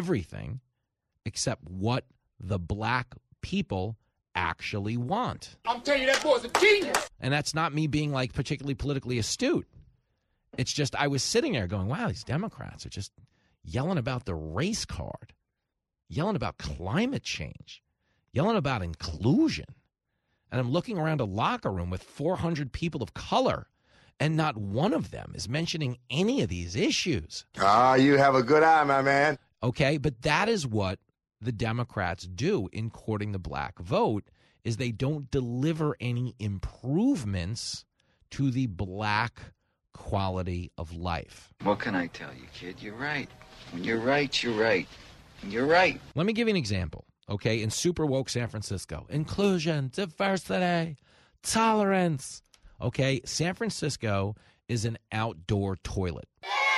except what the black people actually want. I'm telling you, that boy's a genius. And that's not me being like particularly politically astute. It's just I was sitting there going, wow, these Democrats are just yelling about the race card, yelling about climate change, yelling about inclusion. And I'm looking around a locker room with 400 people of color, and not one of them is mentioning any of these issues. You have a good eye, my man. But that is what the Democrats do in courting the black vote, is they don't deliver any improvements to the black quality of life. What can I tell you, kid? You're right. When you're right, you're right. You're right. Let me give you an example. okay, in super woke San Francisco. Inclusion, diversity, tolerance. Okay, San Francisco is an outdoor toilet.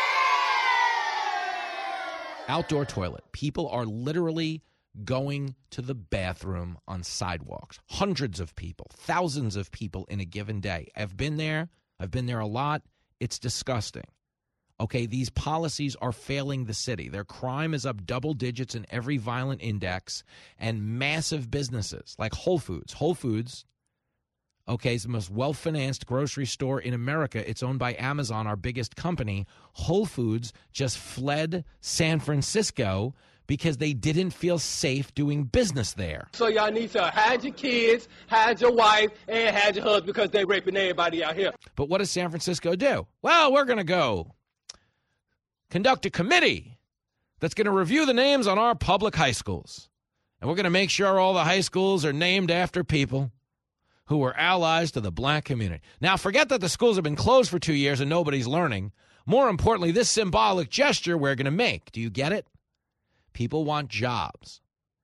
Outdoor toilet. People are literally going to the bathroom on sidewalks. Hundreds of people, thousands of people in a given day. I've been there. I've been there a lot. It's disgusting. Okay, these policies are failing the city. Their crime is up double digits in every violent index, and massive businesses like Whole Foods. Whole Foods, okay, is the most well-financed grocery store in America. It's owned by Amazon, our biggest company. Whole Foods just fled San Francisco because they didn't feel safe doing business there. So y'all need to hide your kids, hide your wife, and hide your husband because they raping everybody out here. But what does San Francisco do? Well, we're going to go conduct a committee that's going to review the names on our public high schools. And we're going to make sure all the high schools are named after people who were allies to the black community. Now, forget that the schools have been closed for 2 years and nobody's learning. More importantly, this symbolic gesture we're going to make. Do you get it? People want jobs.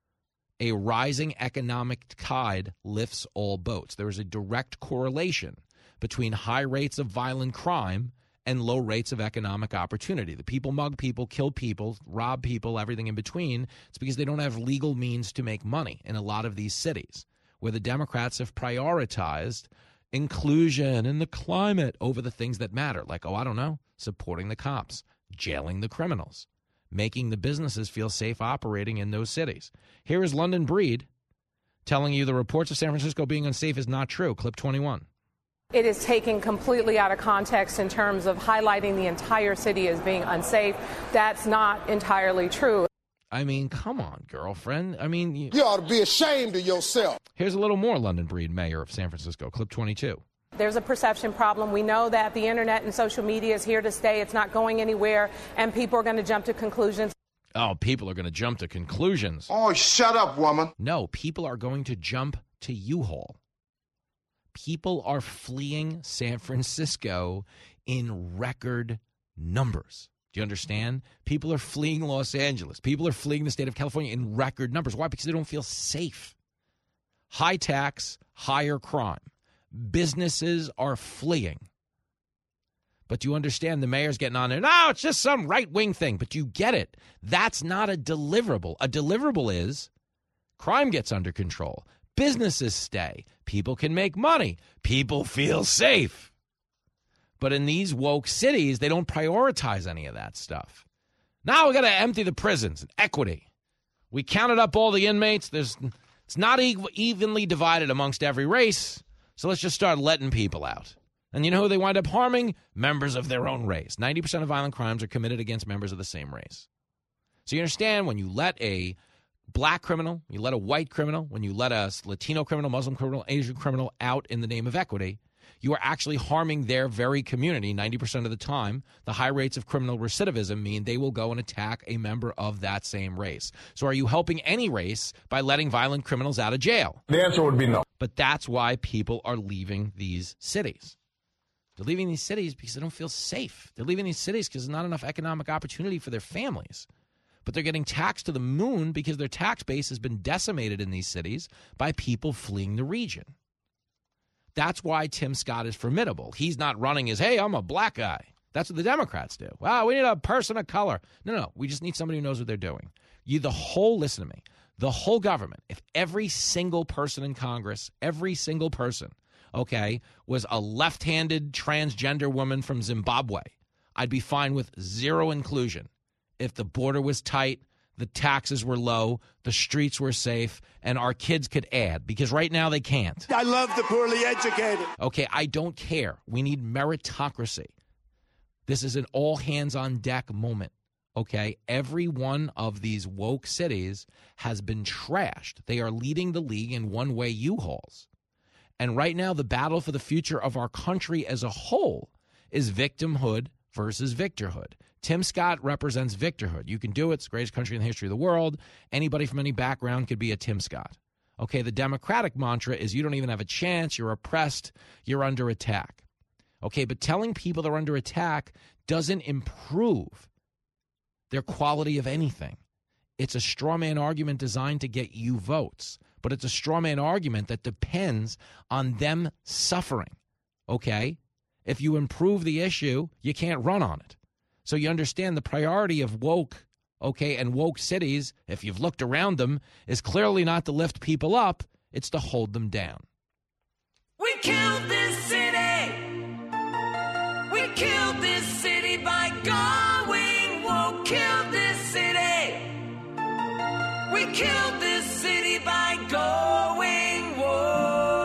A rising economic tide lifts all boats. There is a direct correlation between high rates of violent crime and low rates of economic opportunity. The people mug people, kill people, rob people, everything in between. It's because they don't have legal means to make money in a lot of these cities where the Democrats have prioritized inclusion and the climate over the things that matter, like, supporting the cops, jailing the criminals, making the businesses feel safe operating in those cities. Here is London Breed telling you the reports of San Francisco being unsafe is not true. Clip 21. It is taken completely out of context in terms of highlighting the entire city as being unsafe. That's not entirely true. I mean, come on, girlfriend. I mean, you ought to be ashamed of yourself. Here's a little more London Breed, mayor of San Francisco. Clip 22. There's a perception problem. We know that the internet and social media is here to stay. It's not going anywhere, and people are going to jump to conclusions. Oh, people are going to jump to conclusions. Oh, shut up, woman. No, people are going to jump to U-Haul. People are fleeing San Francisco in record numbers. Do you understand? People are fleeing Los Angeles. People are fleeing the state of California in record numbers. Why? Because they don't feel safe. High tax, higher crime. Businesses are fleeing. But do you understand the mayor's getting on there? No, it's just some right-wing thing. But you get it. That's not a deliverable. A deliverable is crime gets under control. Businesses stay. People can make money. People feel safe. But in these woke cities, they don't prioritize any of that stuff. Now we got to empty the prisons and equity. We counted up all the inmates. It's not evenly divided amongst every race. So let's just start letting people out. And you know who they wind up harming? Members of their own race. 90% of violent crimes are committed against members of the same race. So you understand when you let a black criminal, you let a white criminal, when you let a Latino criminal, Muslim criminal, Asian criminal out in the name of equity, you are actually harming their very community 90% of the time. The high rates of criminal recidivism mean they will go and attack a member of that same race. So are you helping any race by letting violent criminals out of jail? The answer would be no. But that's why people are leaving these cities. They're leaving these cities because they don't feel safe. They're leaving these cities because there's not enough economic opportunity for their families. But they're getting taxed to the moon because their tax base has been decimated in these cities by people fleeing the region. That's why Tim Scott is formidable. He's not running as, hey, I'm a black guy. That's what the Democrats do. Wow, we need a person of color. No, we just need somebody who knows what they're doing. Listen to me, the whole government, if every single person in Congress, every single person, okay, was a left-handed transgender woman from Zimbabwe, I'd be fine with zero inclusion. If the border was tight, the taxes were low, the streets were safe, and our kids could add, because right now they can't. I love the poorly educated. Okay, I don't care. We need meritocracy. This is an all-hands-on-deck moment, okay? Every one of these woke cities has been trashed. They are leading the league in one-way U-Hauls. And right now, the battle for the future of our country as a whole is victimhood versus victorhood. Tim Scott represents victorhood. You can do it. It's the greatest country in the history of the world. Anybody from any background could be a Tim Scott. Okay, the Democratic mantra is you don't even have a chance. You're oppressed. You're under attack. Okay, but telling people they're under attack doesn't improve their quality of anything. It's a straw man argument designed to get you votes. But it's a straw man argument that depends on them suffering, okay? If you improve the issue, you can't run on it. So you understand the priority of woke, okay, and woke cities, if you've looked around them, is clearly not to lift people up, it's to hold them down. We killed this city. We killed this city by going woke. Killed this city. We killed this city by going woke.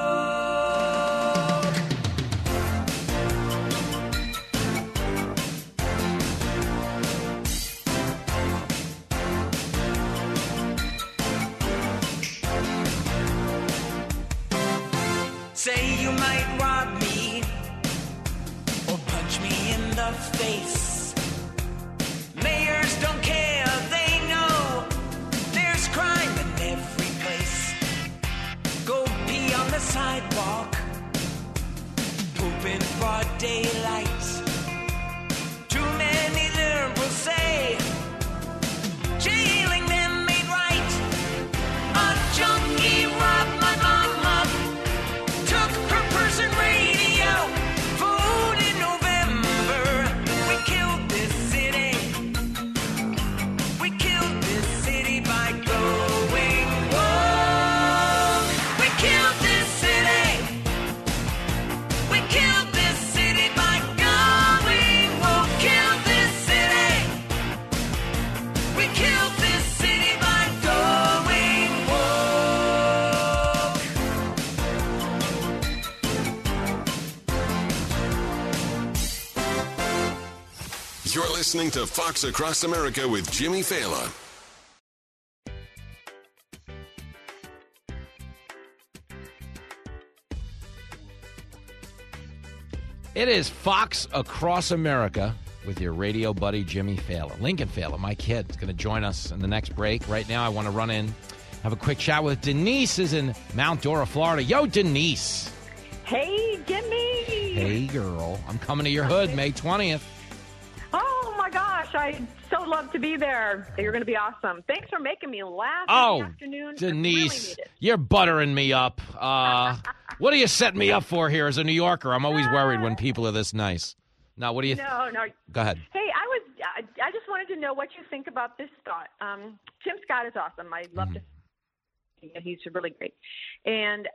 Say you might rob me or punch me in the face. Mayors don't care, they know there's crime in every place. Go pee on the sidewalk, poop in broad daylight. Too many liberals say jailing them ain't right. A junkie robbed my mama, took her purse and radio, vote in November. We killed this city. We killed this city by going woke. We killed this city. We killed this city by going woke. Killed this city. We killed this city by going woke. You're listening to Fox Across America with Jimmy Fallon. It is Fox Across America with your radio buddy, Jimmy Fallon. Lincoln Fallon, my kid, is going to join us in the next break. Right now, I want to run in, have a quick chat with Denise, is in Mount Dora, Florida. Yo, Denise. Hey, Jimmy. Hey, girl. I'm coming to your hood May 20th. Oh, my gosh. I'd so love to be there. You're going to be awesome. Thanks for making me laugh Oh, in the afternoon. Denise, Really you're buttering me up. What are you setting me up for here as a New Yorker? I'm always worried when people are this nice. Now, what do you think? No. Go ahead. Hey, I just wanted to know what you think about this thought. Tim Scott is awesome. I love to. He's really great. And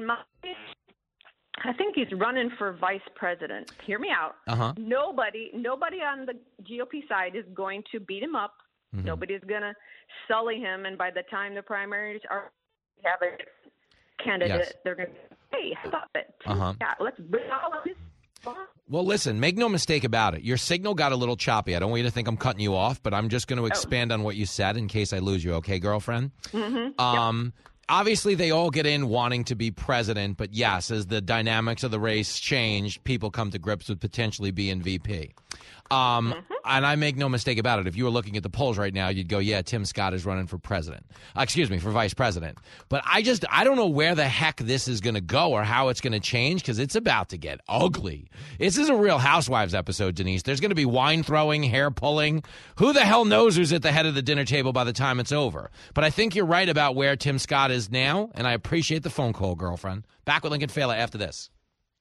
I think he's running for vice president. Hear me out. Uh-huh. Nobody on the GOP side is going to beat him up. Mm-hmm. Nobody's going to sully him. And by the time the primaries are, have a candidate, Yes. they're going to say, hey, stop it. Uh-huh. Yeah, let's bring all of this. Well, listen, make no mistake about it. Your signal got a little choppy. I don't want you to think I'm cutting you off, but I'm just going to expand on what you said in case I lose you. Okay, girlfriend? Mm-hmm. Obviously, they all get in wanting to be president, but yes, as the dynamics of the race change, people come to grips with potentially being VP. And I make no mistake about it. If you were looking at the polls right now, you'd go, yeah, Tim Scott is running for president. For vice president. But I don't know where the heck this is going to go or how it's going to change because it's about to get ugly. This is a Real Housewives episode, Denise. There's going to be wine throwing, hair pulling. Who the hell knows who's at the head of the dinner table by the time it's over? But I think you're right about where Tim Scott is now, and I appreciate the phone call, girlfriend. Back with Lincoln Fela after this.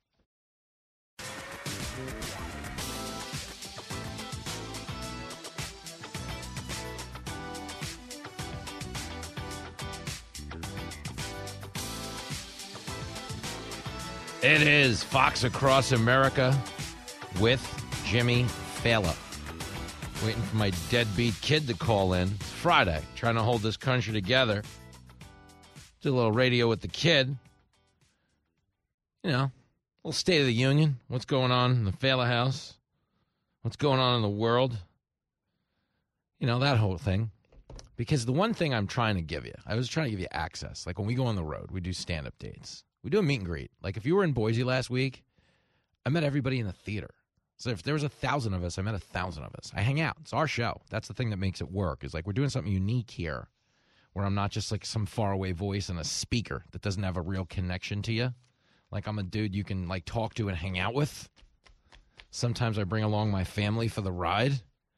It is Fox Across America with Jimmy Fallon. Waiting for my deadbeat kid to call in. It's Friday, trying to hold this country together. Do a little radio with the kid. You know, a little State of the Union. What's going on in the Fallon house? What's going on in the world? You know, that whole thing. Because the one thing I'm trying to give you, I was trying to give you access. Like when we go on the road, we do stand-up dates. We do a meet and greet. Like if you were in Boise last week, I met everybody in the theater. So if there was 1,000 of us, I met 1,000 of us. I hang out. It's our show. That's the thing that makes it work. Is like we're doing something unique here where I'm not just like some faraway voice and a speaker that doesn't have a real connection to you. Like I'm a dude you can like talk to and hang out with. Sometimes I bring along my family for the ride.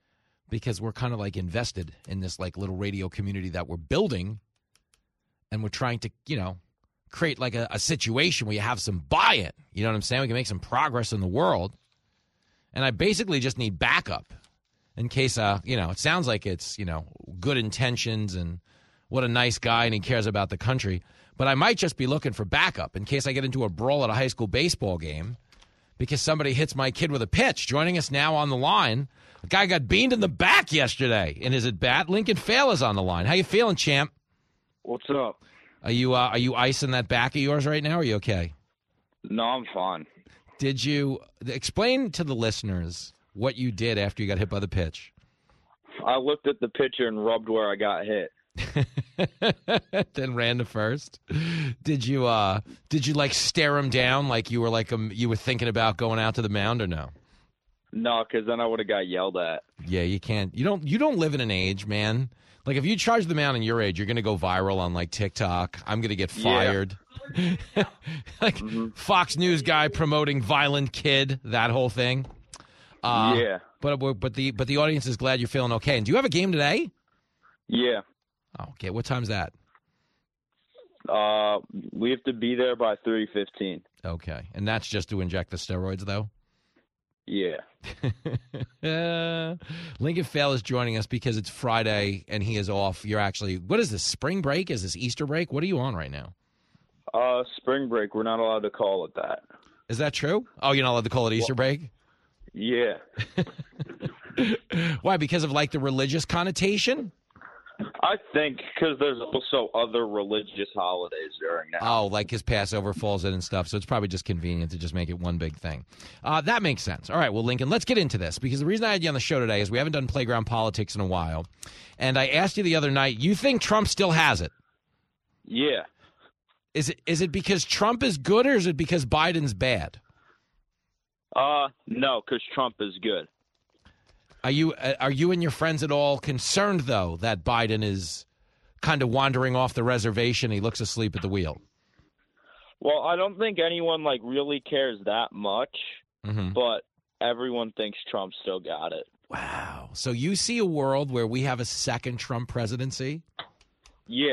because we're kind of like invested in this like little radio community that we're building, and we're trying to, create like a situation where you have some buy-in. You know what I'm saying? We can make some progress in the world. And I basically just need backup in case, it sounds like it's, good intentions and what a nice guy and he cares about the country. But I might just be looking for backup in case I get into a brawl at a high school baseball game because somebody hits my kid with a pitch. Joining us now on the line, a guy got beamed in the back yesterday in his at-bat. Lincoln Fail is on the line. How you feeling, champ? What's up? Are you icing that back of yours right now? Are you okay? No, I'm fine. Did you explain to the listeners what you did after you got hit by the pitch? I looked at the pitcher and rubbed where I got hit. Then ran to first. Did you like stare him down like you were you were thinking about going out to the mound or no? No, because then I would have got yelled at. Yeah, you can't. You don't live in an age, man. Like, if you charge the mound in your age, you're going to go viral on, like, TikTok. I'm going to get fired. Yeah. Fox News guy promoting violent kid, that whole thing. Yeah. But the audience is glad you're feeling okay. And do you have a game today? Yeah. Okay. What time's that? We have to be there by 3:15. Okay. And that's just to inject the steroids, though? Yeah. Lincoln Fail is joining us because it's Friday and he is off. You're actually, what is this, spring break? Is this Easter break? What are you on right now? Spring break. We're not allowed to call it that. Is that true? Oh, you're not allowed to call it Easter break? Yeah. Why? Because of like the religious connotation? I think because there's also other religious holidays during that. Oh, like his Passover falls in and stuff. So it's probably just convenient to just make it one big thing. That makes sense. All right, well, Lincoln, let's get into this because the reason I had you on the show today is we haven't done playground politics in a while. And I asked you the other night, you think Trump still has it? Yeah. Is it because Trump is good or is it because Biden's bad? No, because Trump is good. Are you and your friends at all concerned, though, that Biden is kind of wandering off the reservation? He looks asleep at the wheel. Well, I don't think anyone really cares that much, but everyone thinks Trump still got it. Wow. So you see a world where we have a second Trump presidency? Yeah.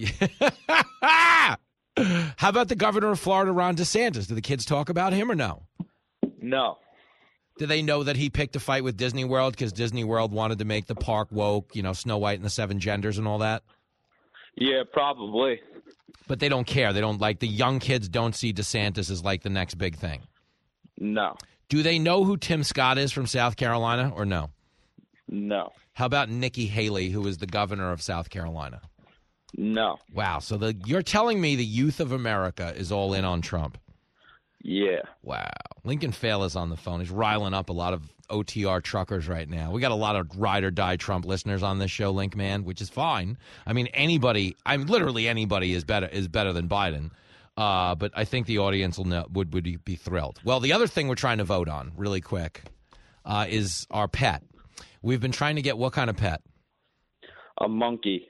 How about the governor of Florida, Ron DeSantis? Do the kids talk about him or no? No. Do they know that he picked a fight with Disney World because Disney World wanted to make the park woke, Snow White and the Seven Genders and all that? Yeah, probably. But they don't care. They don't the young kids don't see DeSantis as like the next big thing. No. Do they know who Tim Scott is from South Carolina or no? No. How about Nikki Haley, who is the governor of South Carolina? No. Wow. So you're telling me the youth of America is all in on Trump? Yeah. Wow. Lincoln Fail is on the phone. He's riling up a lot of OTR truckers right now. We got a lot of ride or die Trump listeners on this show, Link Man, which is fine. I mean, literally anybody is better than Biden. But I think the audience would be thrilled. Well, the other thing we're trying to vote on really quick is our pet. We've been trying to get what kind of pet? A monkey.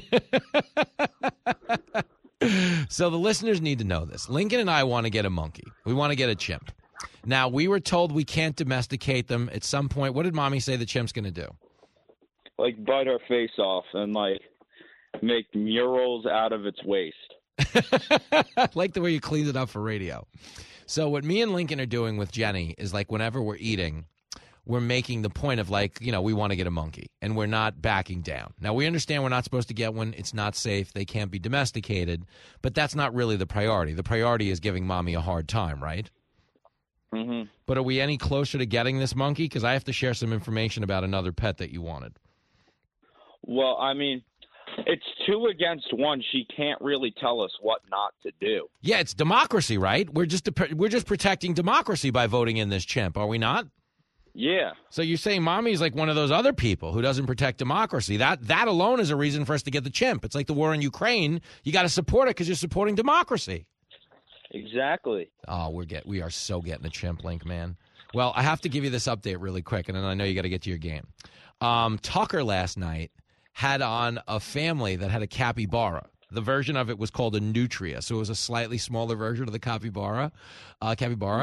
So the listeners need to know this. Lincoln and I want to get a monkey. We want to get a chimp. Now, we were told we can't domesticate them at some point. What did Mommy say the chimp's going to do? Bite our face off and, make murals out of its waste. I like the way you cleaned it up for radio. So what me and Lincoln are doing with Jenny is, whenever we're eating, we're making the point of we want to get a monkey and we're not backing down. Now, we understand we're not supposed to get one. It's not safe. They can't be domesticated, but that's not really the priority. The priority is giving Mommy a hard time, right? Mm-hmm. But are we any closer to getting this monkey? Because I have to share some information about another pet that you wanted. Well, I mean, it's 2 against 1. She can't really tell us what not to do. Yeah, it's democracy, right? We're just protecting democracy by voting in this chimp, are we not? Yeah. So you're saying Mommy's like one of those other people who doesn't protect democracy. That alone is a reason for us to get the chimp. It's like the war in Ukraine. You got to support it because you're supporting democracy. Exactly. Oh, we are so getting a chimp, Link, man. Well, I have to give you this update really quick, and then I know you got to get to your game. Tucker last night had on a family that had a capybara. The version of it was called a nutria, so it was a slightly smaller version of the capybara.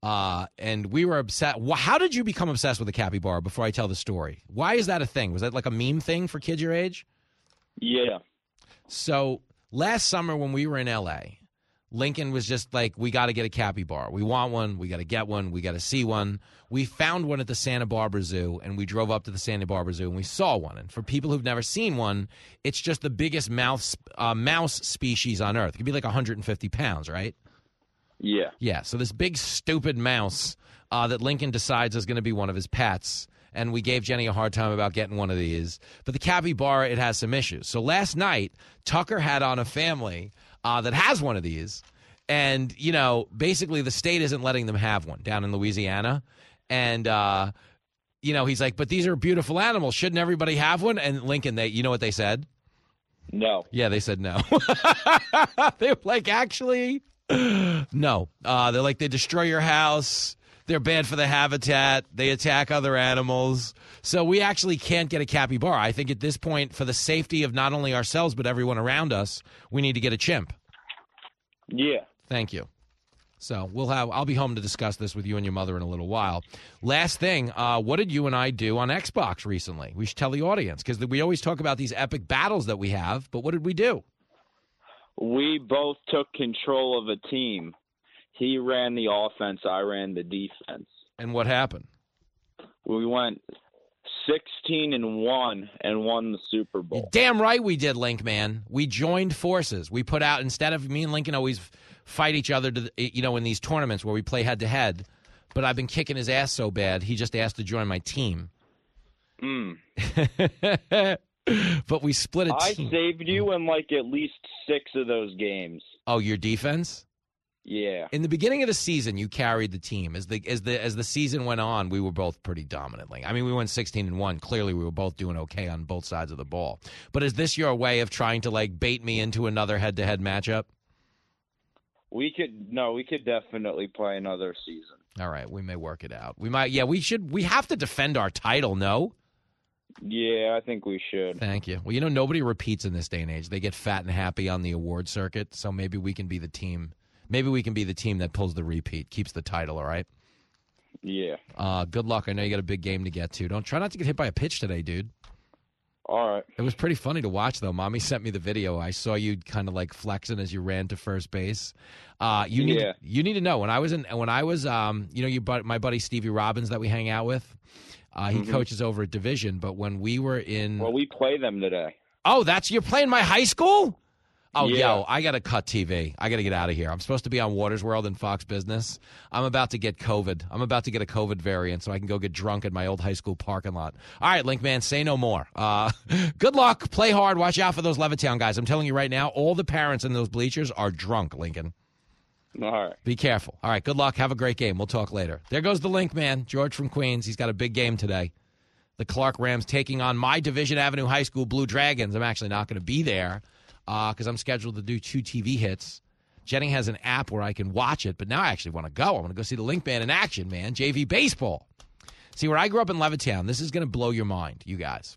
And we were upset. How did you become obsessed with the capybara before I tell the story? Why is that a thing? Was that like a meme thing for kids your age? Yeah. So last summer when we were in L.A., Lincoln was just like, we got to get a capybara. We want one. We got to get one. We got to see one. We found one at the Santa Barbara Zoo, and we drove up to the Santa Barbara Zoo, and we saw one. And for people who've never seen one, it's just the biggest mouse species on Earth. It could be like 150 pounds, right? Yeah. Yeah, so this big, stupid mouse that Lincoln decides is going to be one of his pets. And we gave Jenny a hard time about getting one of these. But the capybara, it has some issues. So last night, Tucker had on a family that has one of these. And, you know, basically the state isn't letting them have one down in Louisiana. And, you know, he's like, but these are beautiful animals. Shouldn't everybody have one? And Lincoln, you know what they said? No. Yeah, they said no. They were like, actually, no. They're like, they destroy your house. They're bad for the habitat. They attack other animals. So we actually can't get a capybara. I think at this point, for the safety of not only ourselves but everyone around us, we need to get a chimp. Yeah. Thank you. So I'll be home to discuss this with you and your mother in a little while. Last thing, what did you and I do on Xbox recently? We should tell the audience, because we always talk about these epic battles that we have, but what did we do? We both took control of a team. He ran the offense, I ran the defense. And what happened? We went 16-1 and won the Super Bowl. You're damn right we did, Link, man. We joined forces. We put out, instead of me and Lincoln always fight each other, in these tournaments where we play head-to-head, but I've been kicking his ass so bad, he just asked to join my team. But we split a team. I saved you in like at least 6 of those games. Oh, your defense? Yeah. In the beginning of the season, you carried the team. As the season went on, we were both pretty dominantly. I mean, we went 16-1. Clearly, we were both doing okay on both sides of the ball. But is this your way of trying to like bait me into another head-to-head matchup? We could definitely play another season. All right, we may work it out. We might. Yeah, we should. We have to defend our title. No. Yeah, I think we should. Thank you. Well, nobody repeats in this day and age. They get fat and happy on the award circuit. So maybe we can be the team. Maybe we can be the team that pulls the repeat, keeps the title, all right? Yeah. Good luck. I know you got a big game to get to. Try not to get hit by a pitch today, dude. All right. It was pretty funny to watch, though. Mommy sent me the video. I saw you kind of like flexing as you ran to first base. You need to know when I was my buddy Stevie Robbins that we hang out with. He coaches over at Division, but when we were in, we play them today. Oh, you're playing my high school? Oh, yeah. Yo, I got to cut TV. I got to get out of here. I'm supposed to be on Waters World and Fox Business. I'm about to get COVID. I'm about to get a COVID variant so I can go get drunk in my old high school parking lot. All right, Link Man, say no more. Good luck. Play hard. Watch out for those Levittown guys. I'm telling you right now, all the parents in those bleachers are drunk, Lincoln. All right. Be careful. All right, good luck. Have a great game. We'll talk later. There goes the Link Man, George from Queens. He's got a big game today. The Clark Rams taking on my Division Avenue High School Blue Dragons. I'm actually not going to be there because I'm scheduled to do 2 TV hits. Jenny has an app where I can watch it, but now I actually want to go. I want to go see the Link Band in action, man. JV Baseball. See, where I grew up in Levittown, this is going to blow your mind, you guys.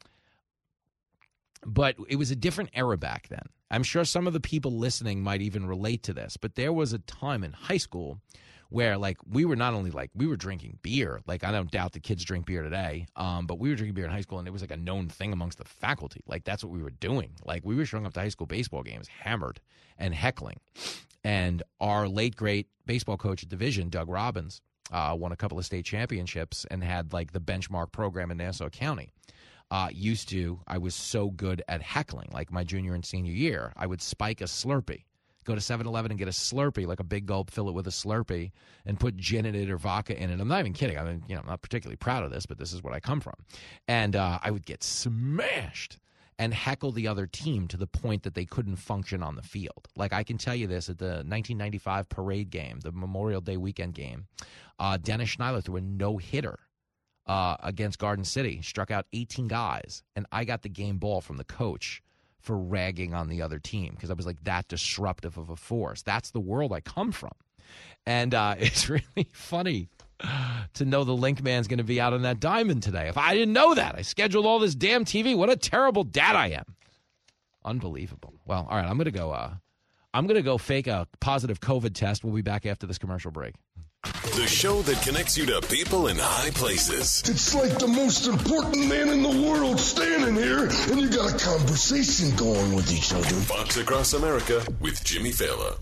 But it was a different era back then. I'm sure some of the people listening might even relate to this, but there was a time in high school where, like, we were not only, like, we were drinking beer. Like, I don't doubt the kids drink beer today, but we were drinking beer in high school, and it was, like, a known thing amongst the faculty. Like, that's what we were doing. Like, we were showing up to high school baseball games hammered and heckling. And our late, great baseball coach at Division, Doug Robbins, won a couple of state championships and had, like, the benchmark program in Nassau County. I was so good at heckling, like my junior and senior year, I would spike a Slurpee. Go to 7-Eleven and get a Slurpee, like a big gulp, fill it with a Slurpee, and put gin in it or vodka in it. I'm not even kidding. I mean, I'm not particularly proud of this, but this is what I come from. And I would get smashed and heckle the other team to the point that they couldn't function on the field. Like, I can tell you this, at the 1995 parade game, the Memorial Day weekend game, Dennis Schneider threw a no-hitter against Garden City, struck out 18 guys, and I got the game ball from the coach for ragging on the other team because I was like that disruptive of a force. That's the world I come from. And it's really funny to know the Link Man's going to be out on that diamond today. If I didn't know that, I scheduled all this damn TV. What a terrible dad I am. Unbelievable. Well, all right, I'm going to go fake a positive COVID test. We'll be back after this commercial break. The show that connects you to people in high places. It's like the most important man in the world standing here, and you got a conversation going with each other. Fox Across America with Jimmy Fallon.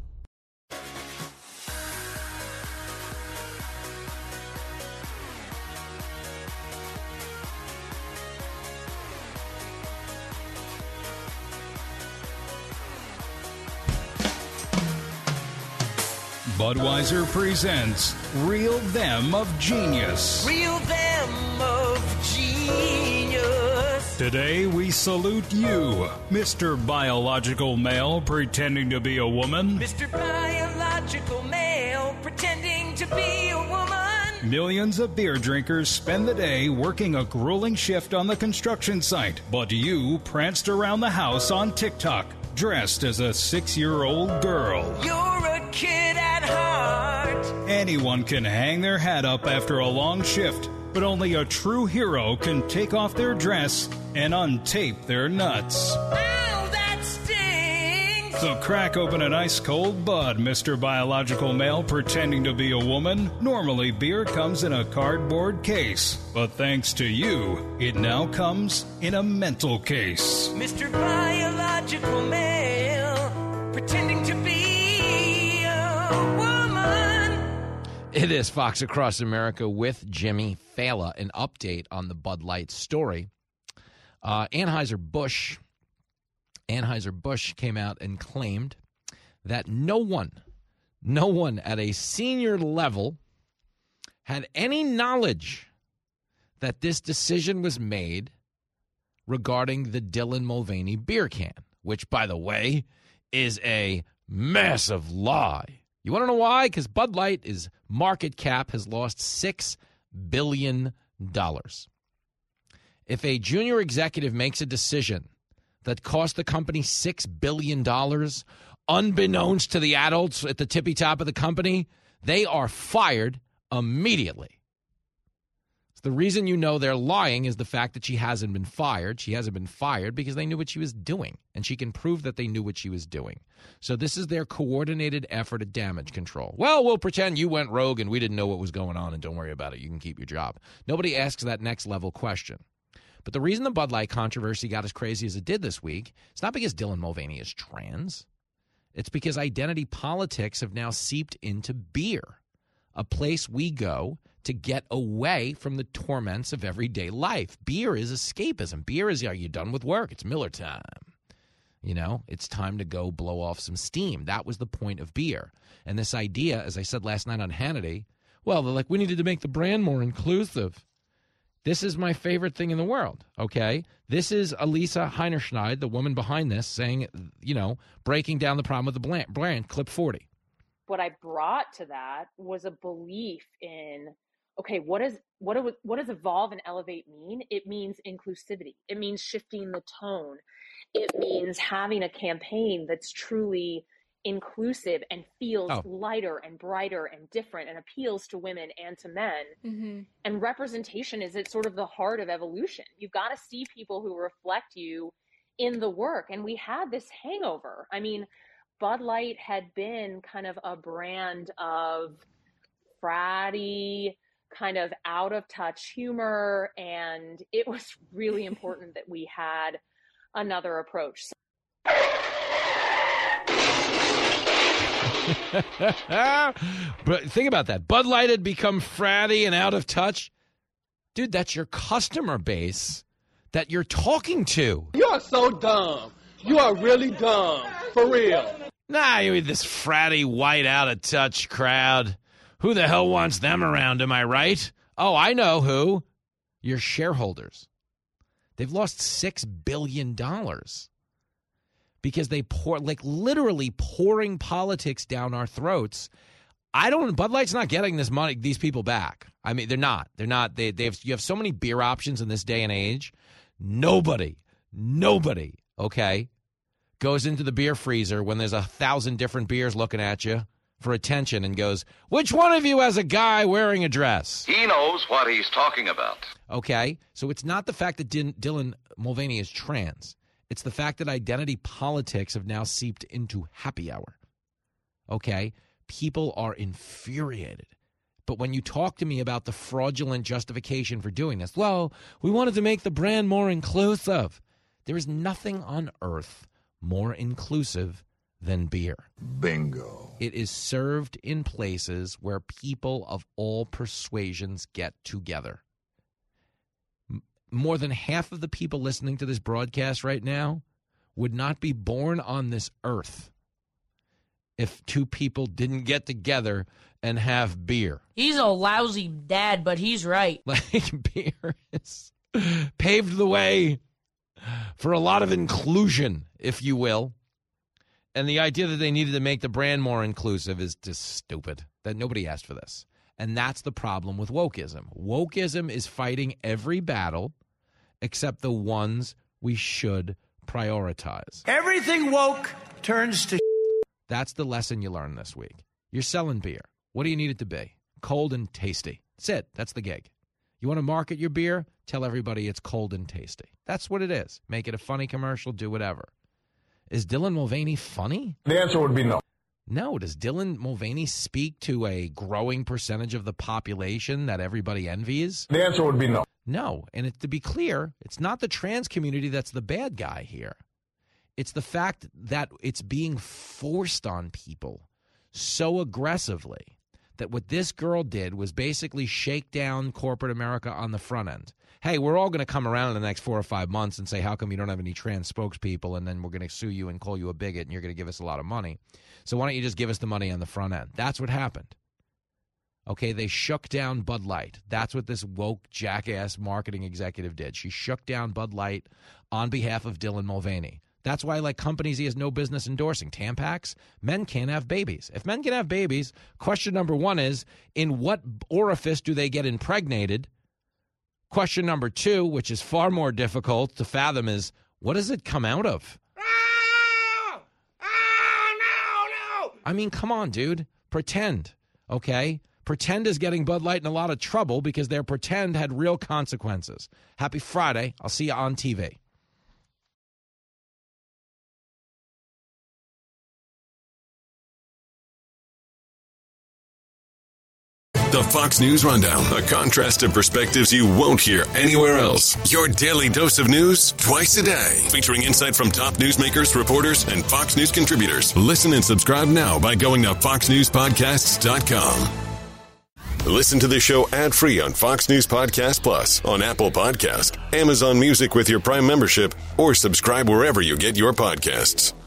Budweiser presents Real Them of Genius. Real Them of Genius. Today we salute you, Mr. Biological Male pretending to be a woman. Mr. Biological Male pretending to be a woman. Millions of beer drinkers spend the day working a grueling shift on the construction site, but you pranced around the house on TikTok, dressed as a 6-year-old girl. You're a kid at heart. Anyone can hang their hat up after a long shift, but only a true hero can take off their dress and untape their nuts. Ow, that stings! So crack open an ice-cold Bud, Mr. Biological Male pretending to be a woman. Normally, beer comes in a cardboard case, but thanks to you, it now comes in a mental case. Mr. Biological Male pretending to be a woman. It is Fox Across America with Jimmy Fallon. An update on the Bud Light story. Anheuser-Busch came out and claimed that no one at a senior level had any knowledge that this decision was made regarding the Dylan Mulvaney beer can, which, by the way, is a massive lie. You want to know why? Because Bud Light's market cap has lost $6 billion. If a junior executive makes a decision that cost the company $6 billion, unbeknownst to the adults at the tippy top of the company, they are fired immediately. The reason you know they're lying is the fact that she hasn't been fired. She hasn't been fired because they knew what she was doing, and she can prove that they knew what she was doing. So this is their coordinated effort at damage control. Well, we'll pretend you went rogue and we didn't know what was going on, and don't worry about it. You can keep your job. Nobody asks that next level question. But the reason the Bud Light controversy got as crazy as it did this week, it's not because Dylan Mulvaney is trans. It's because identity politics have now seeped into beer, a place we go to get away from the torments of everyday life. Beer is escapism. Beer is, are you done with work? It's Miller time. You know, it's time to go blow off some steam. That was the point of beer. And this idea, as I said last night on Hannity, well, they're like, we needed to make the brand more inclusive. This is my favorite thing in the world, okay? This is Elisa Heinerscheid, the woman behind this, saying, you know, breaking down the problem with the brand, clip 40. What I brought to that was a belief in, okay, what does evolve and elevate mean? It means inclusivity. It means shifting the tone. It means having a campaign that's truly inclusive and feels lighter and brighter and different and appeals to women and to men. Mm-hmm. And representation is at sort of the heart of evolution. You've got to see people who reflect you in the work. And we had this hangover. I mean, Bud Light had been kind of a brand of fratty, kind of out of touch humor. And it was really important that we had another approach. But think about that. Bud Light had become fratty and out of touch. Dude, that's your customer base that you're talking to. You are so dumb. You are really dumb. For real. Nah, you with this fratty, white, out of touch crowd. Who the hell wants them around, am I right? Oh, I know who. Your shareholders. They've lost $6 billion. Because they literally pouring politics down our throats. Bud Light's not getting these people back. I mean, they're not. You have so many beer options in this day and age. Nobody, okay, goes into the beer freezer when there's 1,000 different beers looking at you for attention and goes, which one of you has a guy wearing a dress? He knows what he's talking about. Okay, so it's not the fact that Dylan Mulvaney is trans. It's the fact that identity politics have now seeped into happy hour. Okay? People are infuriated. But when you talk to me about the fraudulent justification for doing this, well, we wanted to make the brand more inclusive. There is nothing on earth more inclusive than beer. Bingo. It is served in places where people of all persuasions get together. More than half of the people listening to this broadcast right now would not be born on this earth if two people didn't get together and have beer. He's a lousy dad, but he's right. Like, beer has paved the way for a lot of inclusion, if you will. And the idea that they needed to make the brand more inclusive is just stupid. That nobody asked for this. And that's the problem with wokeism. Wokeism is fighting every battle except the ones we should prioritize. Everything woke turns to That's the lesson you learned this week. You're selling beer. What do you need it to be? Cold and tasty. That's it. That's the gig. You want to market your beer? Tell everybody it's cold and tasty. That's what it is. Make it a funny commercial. Do whatever. Is Dylan Mulvaney funny? The answer would be no. No. Does Dylan Mulvaney speak to a growing percentage of the population that everybody envies? The answer would be no. No. And to be clear, it's not the trans community that's the bad guy here. It's the fact that it's being forced on people so aggressively that what this girl did was basically shake down corporate America on the front end. Hey, we're all going to come around in the next 4 or 5 months and say, how come you don't have any trans spokespeople? And then we're going to sue you and call you a bigot, and you're going to give us a lot of money. So why don't you just give us the money on the front end? That's what happened. Okay, they shook down Bud Light. That's what this woke jackass marketing executive did. She shook down Bud Light on behalf of Dylan Mulvaney. That's why, like, companies he has no business endorsing. Tampax, men can't have babies. If men can have babies, question number one is, in what orifice do they get impregnated? Question number two, which is far more difficult to fathom, is, what does it come out of? No! I mean, come on, dude. Pretend, okay? Pretend is getting Bud Light in a lot of trouble because their pretend had real consequences. Happy Friday. I'll see you on TV. The Fox News Rundown, a contrast of perspectives you won't hear anywhere else. Your daily dose of news twice a day, featuring insight from top newsmakers, reporters, and Fox News contributors. Listen and subscribe now by going to foxnewspodcasts.com. Listen to the show ad-free on Fox News Podcast Plus, on Apple Podcast, Amazon Music with your Prime membership, or subscribe wherever you get your podcasts.